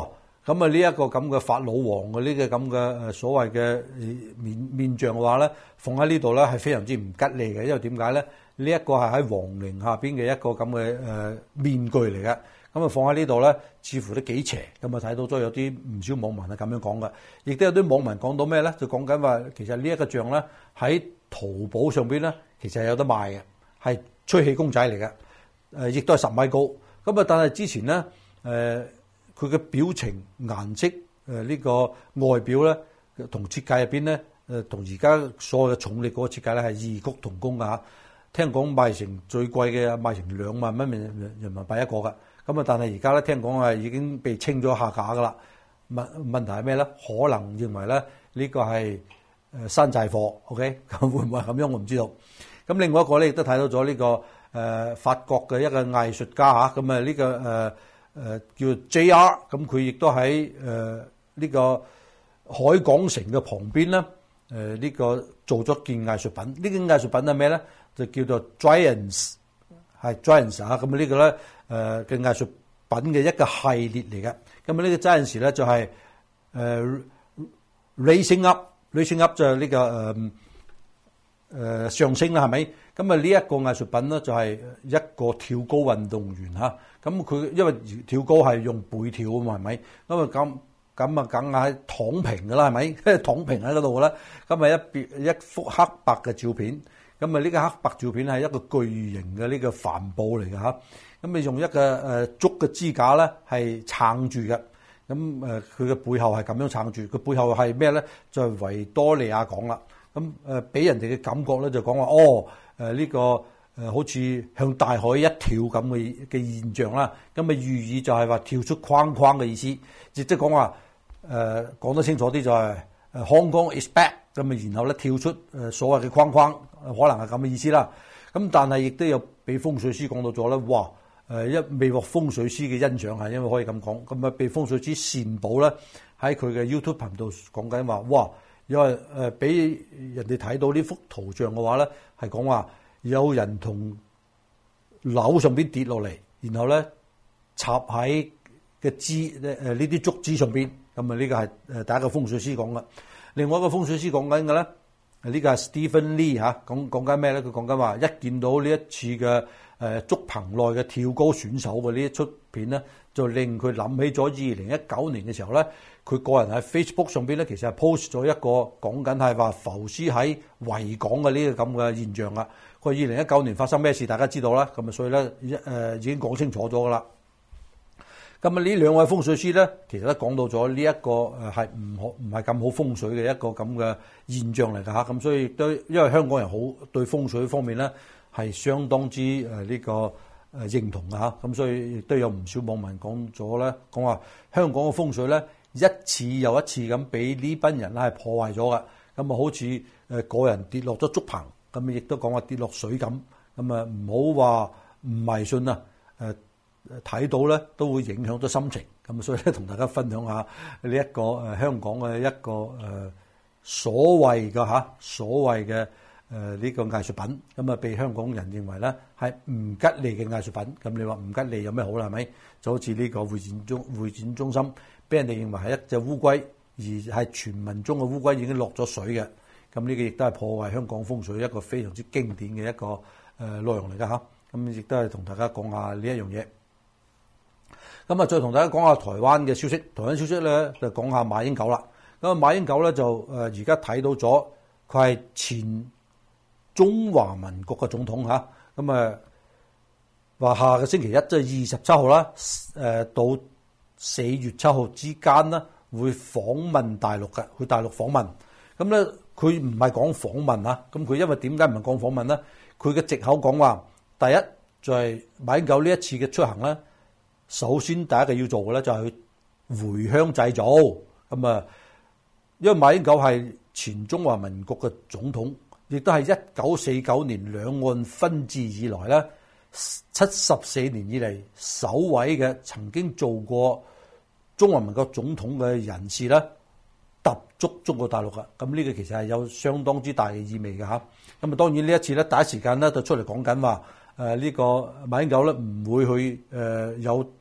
咁啊呢一個咁嘅法老王嘅呢個咁嘅誒所謂嘅面面像嘅話咧，放喺呢度咧係非常之唔吉利嘅，因為點解咧？呢一個係喺皇陵下邊嘅一個咁嘅誒面具嚟嘅。咁啊放喺呢度咧，似乎都幾邪。咁啊睇到咗有啲唔少網民係咁樣講嘅，亦都有啲網民講到咩咧？就講緊話其實呢一個像咧喺淘寶上邊咧，其實係有得賣嘅，係吹氣公仔嚟嘅，誒亦都係十米高。咁啊，但係之前咧，誒佢嘅表情、顏色、誒、呃、呢、這個外表咧，同設計入邊咧，誒同而家所有嘅重力嗰個設計咧係異曲同工㗎嚇。聽講賣成最貴嘅賣成兩萬蚊人人民幣一個㗎。咁啊，但係而家咧聽講係已經被清咗下架㗎啦。問問題係咩咧？可能認為咧呢、這個係誒山寨貨。OK，咁會唔會係咁樣？我唔知道。咁另外一個咧亦都睇到咗呢、這個誒、呃、法國嘅一個藝術家嚇，咁啊呢個誒。呃誒、呃、叫 J R， 咁佢亦都喺誒呢個海港城嘅旁邊咧，誒、呃、呢、這個做咗件藝術品。呢件藝術品係咩咧？就叫做 Giants， 係 Giants 啊！咁啊呢個咧誒嘅藝術品嘅一個系列嚟嘅。咁啊呢個 Giants 咧就係、是、誒、呃、Racing Up，Racing Up 就係呢、這個誒誒、呃、上升啦，係咪？咁啊呢一個藝術品咧就係一個跳高運動員嚇。咁佢因為跳高係用背跳啊嘛，係咪？咁啊咁咁啊，梗係躺平噶啦，係咪？躺平喺嗰度啦。咁啊一別一幅黑白嘅照片。咁啊呢個黑白照片係一個巨型嘅呢個帆布嚟嘅嚇。咁你用一個誒竹嘅支架咧係撐住嘅。咁誒佢嘅背後係咁樣撐住。佢背後係咩咧？就係維多利亞港啦。咁誒俾人哋嘅感覺咧就講話哦誒呢個。誒好似向大海一跳咁嘅嘅現象啦，咁啊寓意就係話跳出框框嘅意思，亦即係講話誒講得清楚啲就係誒 Hong Kong is back，咁啊然後咧跳出誒所謂嘅框框，可能係咁嘅意思啦。咁但係亦都有俾風水師講到咗咧，哇誒一未獲風水師嘅欣賞係因為可以咁講，咁啊被風水師善保咧喺佢嘅 YouTube 頻道講緊話，哇因為誒俾人哋睇到呢幅圖像嘅話咧係講話。有人從樓上邊跌落嚟，然後咧插喺嘅枝誒呢啲竹枝上邊，咁啊呢個係誒第一個風水師講嘅。另外一個風水師講緊嘅咧，呢個係 Stephen Lee 嚇，講講緊咩咧？佢講緊話，一見到呢一次嘅誒竹棚內嘅跳高選手嘅呢一出片咧，就令佢諗起咗二零一九年嘅時候咧，佢個人喺 Facebook 上邊咧，其實係 post 咗一個講緊係話浮屍喺維港嘅呢個咁嘅現象啊。佢二零一九年發生咩事，大家知道啦。咁啊，所以咧一誒已經講清楚咗噶啦。咁啊，呢兩位風水師咧，其實都講到咗呢一個誒係唔好唔係咁好風水嘅一個咁嘅現象嚟㗎嚇。咁所以都因為香港人好對風水方面咧係相當之誒呢個誒認同㗎嚇。咁所以亦都有唔少網民講咗咧，講話香港嘅風水咧一次又一次咁俾呢班人咧係破壞咗㗎。咁啊，好似誒個人跌落咗竹棚。咁亦都講話跌落水咁，咁啊唔好話唔迷信啊！誒睇到咧都會影響咗心情，咁所以咧同大家分享下呢一個誒香港嘅一個誒所謂嘅嚇所謂嘅誒呢個藝術品，咁啊被香港人認為咧係唔吉利嘅藝術品。咁你話唔吉利有咩好啦？係咪？就好似呢個會展中會展中心，俾人哋認為係一隻烏龜，而係傳聞中嘅烏龜已經落咗水嘅。咁呢個亦都係破壞香港風水一個非常之經典嘅一個誒內容嚟㗎嚇。咁亦都係同大家講下呢一樣嘢。咁啊，再同大家講下台灣嘅消息。台灣消息咧就講下馬英九啦。咁啊，馬英九咧就誒而家睇到咗，佢係前中華民國嘅總統嚇。咁啊話下個星期一即係二十七號啦，誒到四月七號之間呢，會訪問大陸嘅，去大陸訪問。咁咧。佢唔係講訪問啊，咁佢因為點解唔係講訪問咧？佢嘅藉口講話，第一就係馬英九呢一次嘅出行咧，首先第一個要做嘅咧就係去回鄉祭祖。咁啊，因為馬英九係前中華民國嘅總統，亦都係一九四九年兩岸分治以來咧，七十四年以嚟首位嘅曾經做過中華民國總統嘅人士咧。踏足中國大陸噶，咁呢個其實係有相當之大嘅意味嘅嚇。咁啊，當然呢一次咧，第一時間咧就出嚟講緊話，誒、呃、呢、呢個馬英九咧唔會去誒、呃、有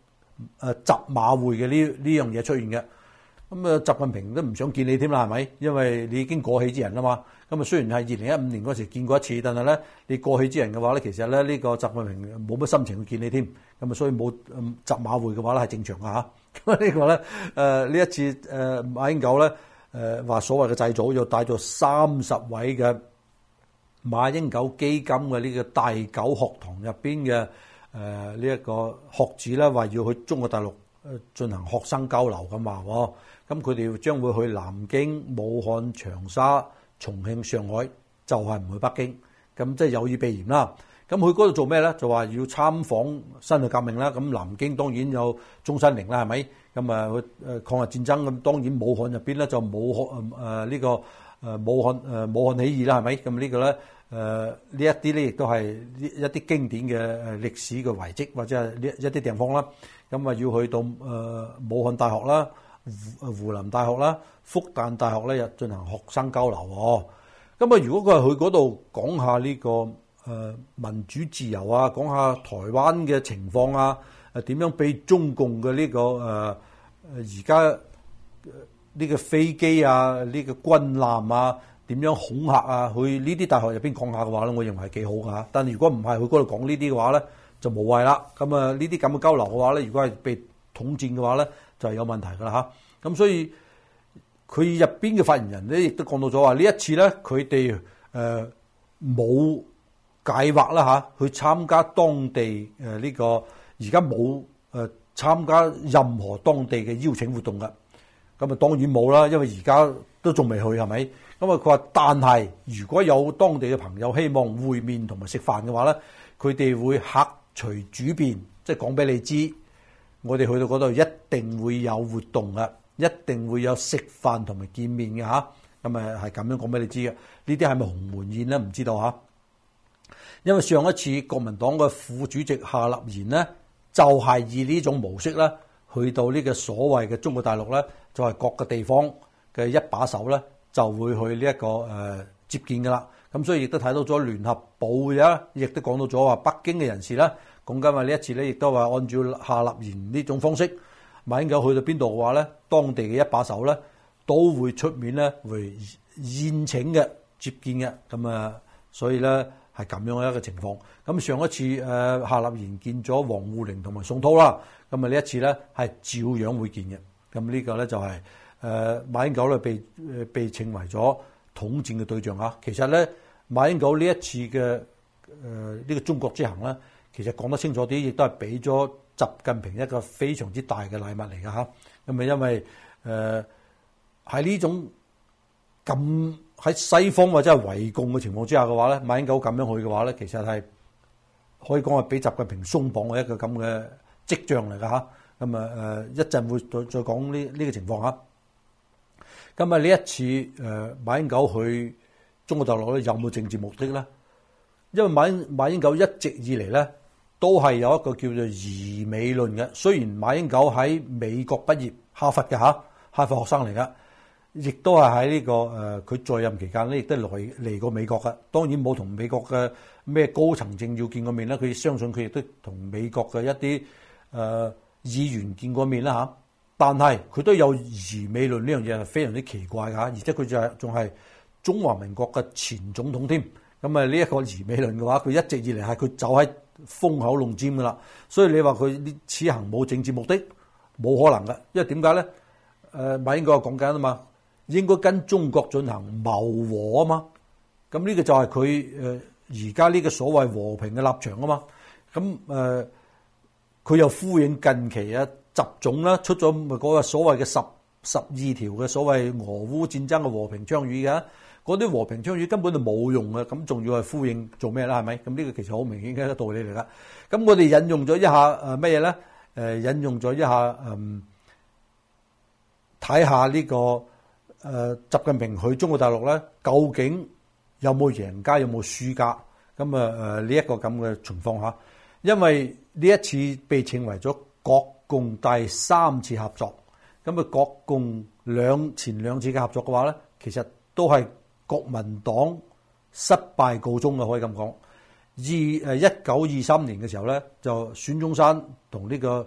誒習馬會嘅呢呢樣嘢出現嘅。咁啊，習近平都唔想見你添啦，係咪？因為你已經過氣之人啦嘛。咁啊，雖然係二零一五年嗰時見過一次，但係咧你過氣之人嘅話咧，其實咧呢個習近平冇乜心情去見你添。咁啊，所以冇習馬會嘅話咧係正常㗎嚇。咁啊呢個咧誒呢一次誒馬英九咧誒話所謂嘅祭祖，又帶咗三十位嘅馬英九基金嘅呢個大九學堂入邊嘅誒呢一個學子咧，話要去中國大陸誒進行學生交流咁話喎。咁佢哋將會去南京、武漢、長沙、重慶、上海，就係唔去北京。咁即係有意避嫌啦。咁去嗰度做咩咧？就話要參訪辛亥革命啦。咁南京當然有中山陵啦，係咪？咁啊去誒抗日戰爭咁，當然武漢入邊咧就武漢誒呢個誒武漢誒武漢起義啦，係咪？咁呢個咧誒呢一啲咧亦都係一啲經典嘅誒歷史嘅遺跡或者係呢一啲地方啦。咁啊要去到誒武漢大學啦、湖湖南大學啦、復旦大學咧，又進行學生交流喎。咁啊，如果佢係去嗰度講下呢個誒民主自由啊，講下台灣嘅情況啊，誒點樣俾中共嘅呢個誒誒而家呢個飛機啊、呢個軍艦啊點樣恐嚇啊，去呢啲大學入邊講下嘅話咧，我認為係幾好㗎。但係如果唔係去嗰度講呢啲嘅話咧，就無謂啦。咁啊呢啲咁嘅交流嘅話咧，如果係被統戰嘅話咧，就係有問題㗎啦嚇。咁所以佢入邊嘅發言人咧，亦都講到咗話呢一次咧，佢哋誒冇計劃啦嚇，去參加當地誒呢個而家冇誒參加任何當地嘅邀請活動㗎。咁啊當然冇啦，因為而家都仲未去係咪？咁啊佢話，但係如果有當地嘅朋友希望會面同埋食飯嘅話咧，佢哋會客隨主便，即係講俾你知，我哋去到嗰度一定會有活動㗎，一定會有食飯同埋見面嘅嚇。咁啊係咁樣講俾你知嘅。呢啲係咪鴻門宴咧？唔知道嚇。因為上一次國民黨嘅副主席夏立言呢，就係以呢種模式咧，去到呢個所謂嘅中國大陸咧，就係各個地方嘅一把手咧，就會去呢一個誒接見噶啦。咁所以亦都睇到咗聯合報嘅，亦都講到咗話北京嘅人士咧，講緊話呢一次咧，亦都話按照夏立言呢種方式，馬英九去到邊度嘅話咧，當地嘅一把手咧都會出面咧會宴請嘅接見嘅。咁啊，所以咧。係咁樣一個情況。咁上一次誒、呃、夏立言見咗王滬寧同埋宋濤啦，咁啊呢一次咧係照樣會見嘅。咁呢個咧就係、是、誒、呃、馬英九咧被誒被稱為咗統戰嘅對象嚇。其實咧馬英九呢一次嘅誒呢個中國之行咧，其實講得清楚啲，亦都係俾咗習近平一個非常之大嘅禮物嚟㗎嚇。咁啊因為誒喺呢種咁。喺西方或者係圍共嘅情況之下嘅話咧，馬英九咁樣去嘅話咧，其實係可以講係俾習近平鬆綁嘅一個咁嘅跡象嚟㗎嚇。咁啊誒一陣會再再講呢呢個情況嚇。咁啊呢一次誒馬英九去中國大陸咧，有冇政治目的咧？因為馬英馬英九一直以嚟咧都係有一個叫做疑美論嘅。雖然馬英九喺美國畢業，哈佛嘅嚇，哈佛學生嚟㗎。亦都係喺呢個誒佢在任期間咧，亦都嚟嚟過美國嘅。當然冇同美國嘅咩高層政要見過面啦。佢相信佢亦都同美國嘅一啲誒、呃、議員見過面啦嚇。但係佢都有疑美論呢樣嘢係非常之奇怪㗎，而且佢就係仲係中華民國嘅前總統添。咁啊呢一個疑美論嘅話，佢一直以嚟係佢走喺風口浪尖㗎啦。所以你話佢呢此行冇政治目的，冇可能㗎。因為點解咧？誒、呃、馬英九講緊啊嘛。應該跟中國進行謀和啊嘛，咁呢個就係佢誒而家呢個所謂和平嘅立場啊嘛，咁誒佢又呼應近期啊習總啦出咗嗰個所謂嘅十十二條嘅所謂俄烏戰爭嘅和平倡議嘅，嗰啲和平倡議根本就冇用嘅，咁仲要係呼應做咩啦？係咪？咁呢個其實好明顯嘅一個道理嚟噶。咁我哋引用咗一下誒咩嘢咧？誒引用咗一下嗯睇下呢個。誒、呃、習近平去中國大陸咧，究竟有冇贏家有冇輸家？咁啊誒呢一個咁嘅情況下，因為呢一次被稱為咗國共第三次合作，咁啊國共兩前兩次嘅合作嘅話咧，其實都係國民黨失敗告終嘅，可以咁講。二誒一九二三年嘅時候咧，就孫中山同呢、這個誒、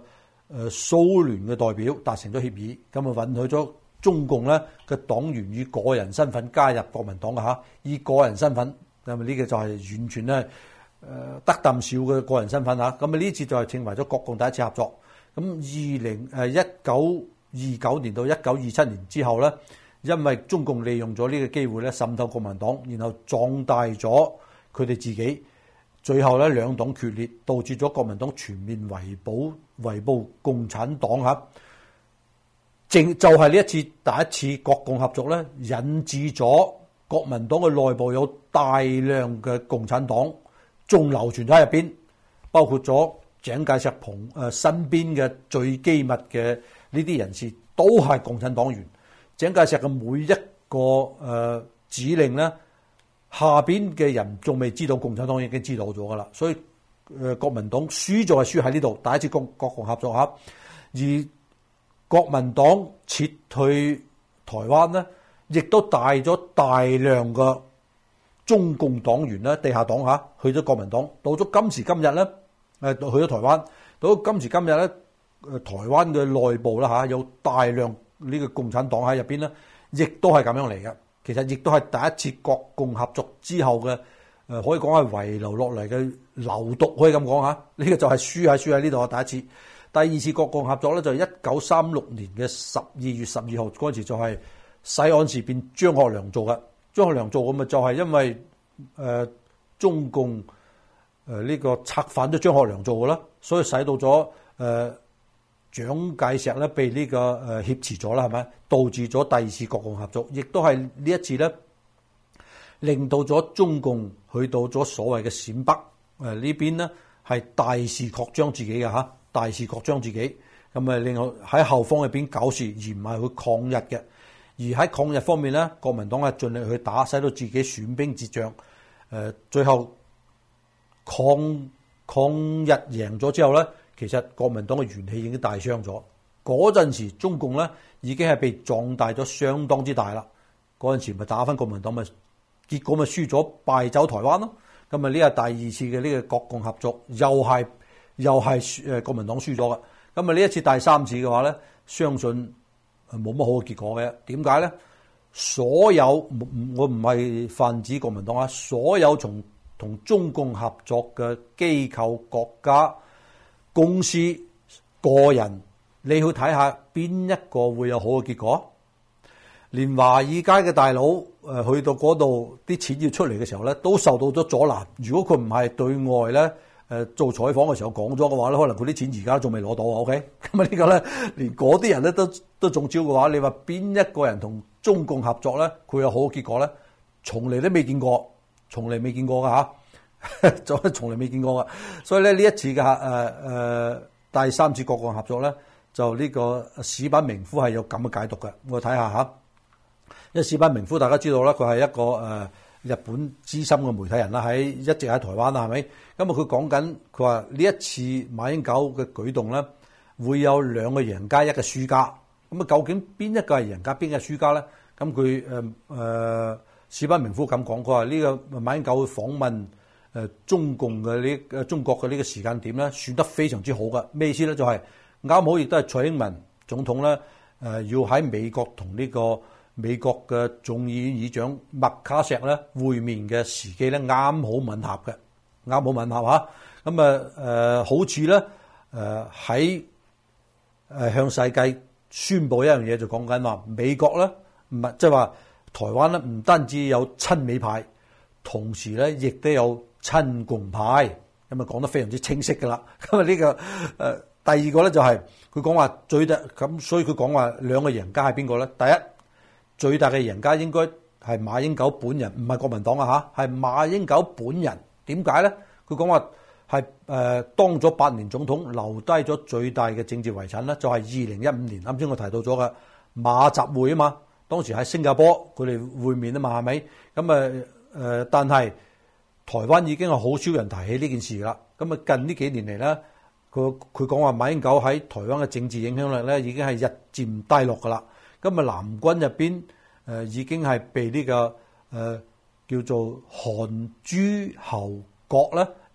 誒蘇聯嘅代表達成咗協議，咁啊允許咗中共咧嘅黨員以個人身份加入國民黨嘅嚇，以個人身份，咁啊呢個就係完全咧誒得啖笑嘅個人身份嚇，咁啊呢次就係成為咗國共第一次合作。咁二零誒一九二九年到一九二七年之後咧，因為中共利用咗呢個機會咧滲透國民黨，然後壯大咗佢哋自己，最後咧兩黨決裂，導致咗國民黨全面圍捕圍捕共產黨嚇。正就係呢一次第一次國共合作咧，引致咗國民黨嘅內部有大量嘅共產黨仲流傳喺入邊，包括咗蔣介石旁誒身邊嘅最機密嘅呢啲人士都係共產黨員。蔣介石嘅每一個誒、呃、指令咧，下邊嘅人仲未知道，共產黨已經知道咗噶啦。所以誒、呃、國民黨輸就係輸喺呢度，第一次國國共合作嚇。而國民黨撤退台灣咧，亦都帶咗大量嘅中共黨員咧、地下黨嚇去咗國民黨。到咗今時今日咧。誒去咗台灣，到今時今日咧，誒台灣嘅內部啦嚇，有大量呢個共產黨喺入邊咧，亦都係咁樣嚟嘅。其實亦都係第一次國共合作之後嘅誒，可以講係遺留落嚟嘅流毒，可以咁講嚇。呢個就係輸喺輸喺呢度啊！第一次，第二次國共合作咧就係一九三六年嘅十二月十二號嗰陣時，就係西安事變張學良做嘅。張學良做咁咪就係因為誒、呃、中共。誒、這、呢個策反咗張學良做嘅啦，所以使到咗誒蔣介石咧被呢個誒挾持咗啦，係咪？導致咗第二次國共合作，亦都係呢一次咧，令到咗中共去到咗所謂嘅陝北誒、呃、呢邊咧係大肆擴張自己嘅嚇，大肆擴張自己，咁啊另外喺後方入邊搞事，而唔係去抗日嘅。而喺抗日方面咧，國民黨係盡力去打，使到自己損兵折將，誒、呃、最後。抗抗日贏咗之後咧，其實國民黨嘅元氣已經大傷咗。嗰陣時中共咧已經係被壯大咗相當之大啦。嗰陣時咪打翻國民黨咪，結果咪輸咗，敗走台灣咯。咁啊呢個第二次嘅呢個國共合作又係又係誒國民黨輸咗嘅。咁啊呢一次第三次嘅話咧，相信冇乜好嘅結果嘅。點解咧？所有我唔係泛指國民黨啊，所有從同中共合作嘅機構、國家、公司、個人，你去睇下邊一個會有好嘅結果？連華爾街嘅大佬誒去到嗰度啲錢要出嚟嘅時候咧，都受到咗阻攔。如果佢唔係對外咧誒做採訪嘅時候講咗嘅話咧，可能佢啲錢而家仲未攞到。OK，咁啊呢個咧，連嗰啲人咧都都中招嘅話，你話邊一個人同中共合作咧，佢有好嘅結果咧？從嚟都未見過。從嚟未見過㗎嚇，就係從嚟未見過㗎。所以咧呢一次嘅誒誒第三次國共合作咧，就呢個史班明夫係有咁嘅解讀嘅。我睇下嚇，因為史班明夫大家知道啦，佢係一個誒、呃、日本資深嘅媒體人啦，喺一直喺台灣啦，係咪？咁啊佢講緊佢話呢一次馬英九嘅舉動咧，會有兩個贏家一個輸家。咁啊究竟邊一個係贏家，邊個係輸家咧？咁佢誒誒。呃史班明夫咁講，佢話呢個馬英九去訪問誒中共嘅呢誒中國嘅呢個時間點咧，選得非常之好嘅。咩意思咧？就係啱好，亦都係蔡英文總統咧誒要喺美國同呢個美國嘅眾議院議長麥卡錫咧會面嘅時機咧，啱好吻合嘅，啱好吻合嚇。咁啊誒，好似咧誒喺誒向世界宣佈一樣嘢，就講緊話美國咧唔係即係話。台灣咧唔單止有親美派，同時咧亦都有親共派，咁啊講得非常之清晰㗎啦。咁啊呢個誒、呃、第二個咧就係佢講話最大咁，所以佢講話兩個贏家係邊個咧？第一最大嘅贏家應該係馬英九本人，唔係國民黨啊嚇，係馬英九本人。點解咧？佢講話係誒當咗八年總統，留低咗最大嘅政治遺產咧，就係二零一五年啱先我提到咗嘅馬習會啊嘛。當時喺新加坡佢哋會面啊嘛，係咪？咁啊誒，但係台灣已經係好少人提起呢件事啦。咁啊近呢幾年嚟咧，佢佢講話馬英九喺台灣嘅政治影響力咧，已經係日漸低落噶啦。咁啊藍軍入邊誒已經係被呢、這個誒、呃、叫做韓諸侯國咧呢、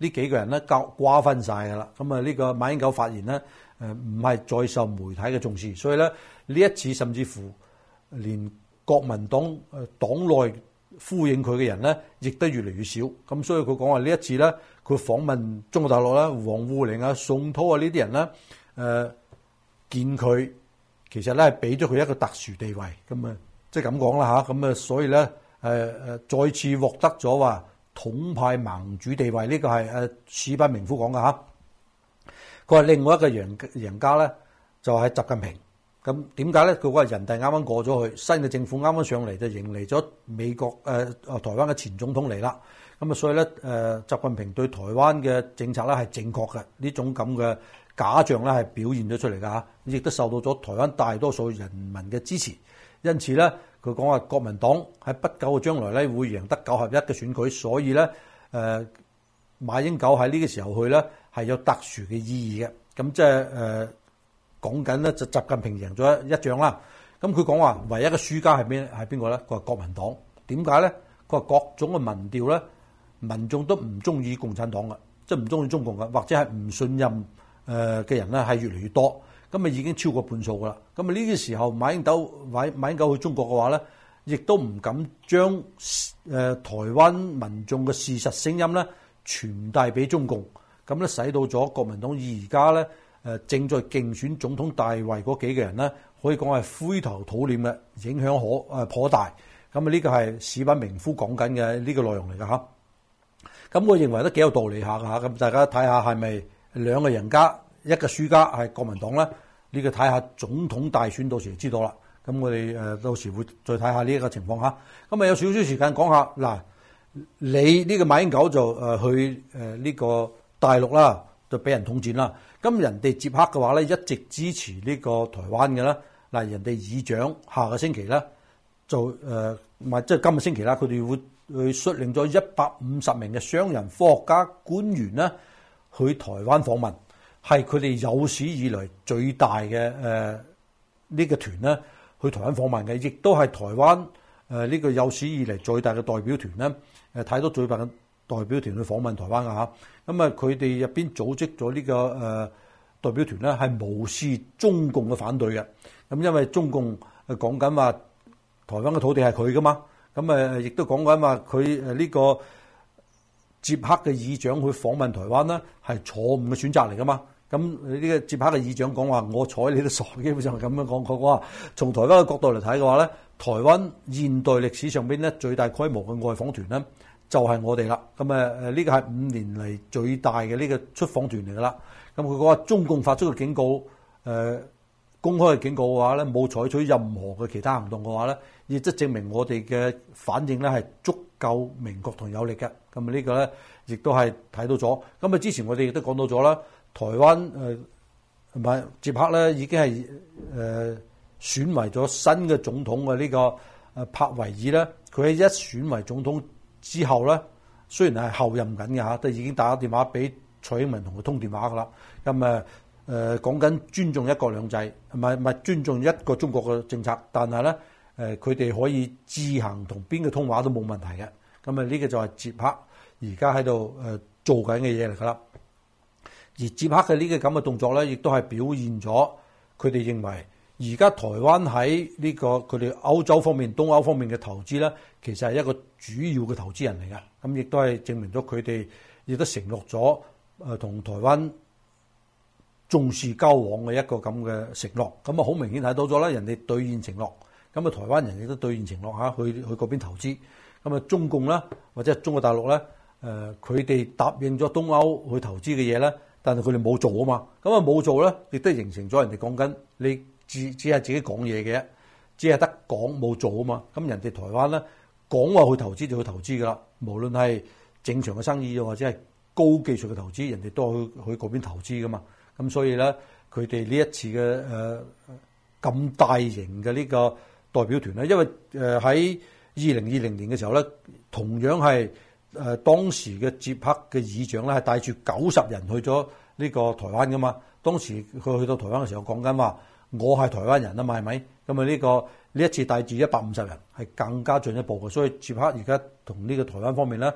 呢幾個人咧瓜瓜分晒㗎啦。咁啊呢個馬英九發言咧誒唔係再受媒體嘅重視，所以咧呢一次甚至乎連國民黨誒黨內呼應佢嘅人咧，亦都越嚟越少。咁所以佢講話呢一次咧，佢訪問中國大陸啦，王滬寧啊、宋濤啊呢啲人咧，誒、呃、見佢其實咧係俾咗佢一個特殊地位，咁啊即係咁講啦嚇。咁啊所以咧誒誒再次獲得咗話統派盟主地位，呢、這個係誒史不明夫講嘅嚇。佢話另外一個贏贏家咧就係習近平。咁點解咧？佢話人大啱啱過咗去，新嘅政府啱啱上嚟就迎嚟咗美國誒、呃、台灣嘅前總統嚟啦。咁啊，所以咧誒、呃，習近平對台灣嘅政策咧係正確嘅，呢種咁嘅假象咧係表現咗出嚟㗎嚇，亦都受到咗台灣大多數人民嘅支持。因此咧，佢講話國民黨喺不久嘅將來咧會贏得九合一嘅選舉，所以咧誒、呃、馬英九喺呢個時候去咧係有特殊嘅意義嘅。咁即係誒。呃講緊咧就習近平贏咗一仗啦，咁佢講話唯一嘅輸家係邊係邊個咧？佢話國民黨。點解咧？佢話各種嘅民調咧，民眾都唔中意共產黨嘅，即係唔中意中共嘅，或者係唔信任誒嘅人咧係越嚟越多，咁啊已經超過半數噶啦。咁啊呢個時候馬英九馬馬英九去中國嘅話咧，亦都唔敢將誒、呃、台灣民眾嘅事實聲音咧傳遞俾中共，咁咧使到咗國民黨而家咧。誒正在競選總統大位嗰幾個人咧，可以講係灰頭土臉嘅，影響可誒頗大。咁啊呢個係史不明夫講緊嘅呢個內容嚟㗎嚇。咁我認為都幾有道理下㗎嚇。咁大家睇下係咪兩個贏家，一個輸家係國民黨咧？呢個睇下總統大選到時就知道啦。咁我哋誒到時會再睇下呢一個情況嚇。咁啊有少少時間講下嗱，你呢個馬英九就誒去誒呢個大陸啦，就俾人統戰啦。咁人哋捷克嘅話咧，一直支持呢個台灣嘅啦。嗱，人哋議長下個星期咧就誒唔係即係今個星期啦，佢哋會去率領咗一百五十名嘅商人、科學家、官員咧去台灣訪問，係佢哋有史以來最大嘅誒、呃這個、呢個團咧去台灣訪問嘅，亦都係台灣誒呢、呃這個有史以嚟最大嘅代表團咧誒睇到最大嘅代表團去訪問台灣㗎嚇。咁啊，佢哋入邊組織咗呢、這個誒、呃、代表團咧，係無視中共嘅反對嘅。咁因為中共誒講緊話台灣嘅土地係佢噶嘛，咁誒亦都講緊話佢誒呢個捷克嘅議長去訪問台灣咧，係錯誤嘅選擇嚟噶嘛。咁呢個捷克嘅議長講話，我睬你都傻，基本上係咁樣講。佢話從台灣嘅角度嚟睇嘅話咧，台灣現代歷史上邊咧最大規模嘅外訪團咧，就係我哋啦，咁誒誒呢個係五年嚟最大嘅呢個出訪團嚟噶啦。咁佢講話中共發出嘅警告，誒、呃、公開嘅警告嘅話咧，冇採取任何嘅其他行動嘅話咧，亦即證明我哋嘅反應咧係足夠明確同有力嘅。咁啊呢個咧亦都係睇到咗。咁啊之前我哋亦都講到咗啦，台灣誒唔係捷克咧已經係誒、呃、選為咗新嘅總統嘅呢個誒帕維爾咧，佢喺一選為總統之後咧，雖然係後任緊嘅嚇，都已經打電話俾蔡英文同佢通電話噶啦。咁誒誒講緊尊重一國兩制，唔係唔係尊重一個中國嘅政策，但係咧誒佢哋可以自行同邊個通話都冇問題嘅。咁啊呢個就係捷克而家喺度誒做緊嘅嘢嚟噶啦。而捷克嘅呢個咁嘅動作咧，亦都係表現咗佢哋認為。而家台灣喺呢個佢哋歐洲方面、東歐方面嘅投資咧，其實係一個主要嘅投資人嚟嘅。咁亦都係證明咗佢哋亦都承諾咗誒同台灣重視交往嘅一個咁嘅承諾。咁啊好明顯睇到咗啦，人哋兌現承諾。咁啊台灣人亦都兌現承諾嚇，去去嗰邊投資。咁啊中共啦，或者中國大陸咧，誒佢哋答應咗東歐去投資嘅嘢咧，但係佢哋冇做啊嘛。咁啊冇做咧，亦都形成咗人哋講緊你。只只係自己講嘢嘅，只係得講冇做啊嘛。咁人哋台灣咧講話去投資就去投資噶啦，無論係正常嘅生意又或者係高技術嘅投資，人哋都去去嗰邊投資噶嘛。咁所以咧，佢哋呢一次嘅誒咁大型嘅呢個代表團咧，因為誒喺二零二零年嘅時候咧，同樣係誒、呃、當時嘅捷克嘅議長咧係帶住九十人去咗呢個台灣噶嘛。當時佢去到台灣嘅時候講緊話。我係台灣人啊嘛，係咪？咁啊呢個呢一次帶住一百五十人係更加進一步嘅，所以捷克而家同呢個台灣方面咧，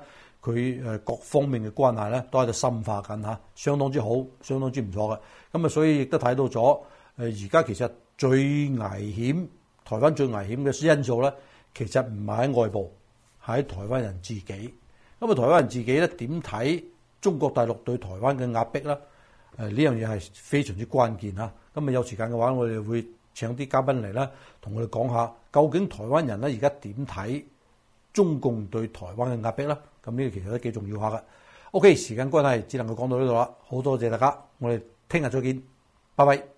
佢誒各方面嘅關係咧都喺度深化緊嚇，相當之好，相當之唔錯嘅。咁啊，所以亦都睇到咗誒而家其實最危險，台灣最危險嘅因素咧，其實唔係喺外部，係喺台灣人自己。咁啊，台灣人自己咧點睇中國大陸對台灣嘅壓迫咧？誒呢樣嘢係非常之關鍵嚇。咁啊，有時間嘅話，我哋會請啲嘉賓嚟啦，同我哋講下究竟台灣人咧而家點睇中共對台灣嘅壓迫啦？咁呢個其實都幾重要下嘅。OK，時間關係，只能夠講到呢度啦。好多謝大家，我哋聽日再見，拜拜。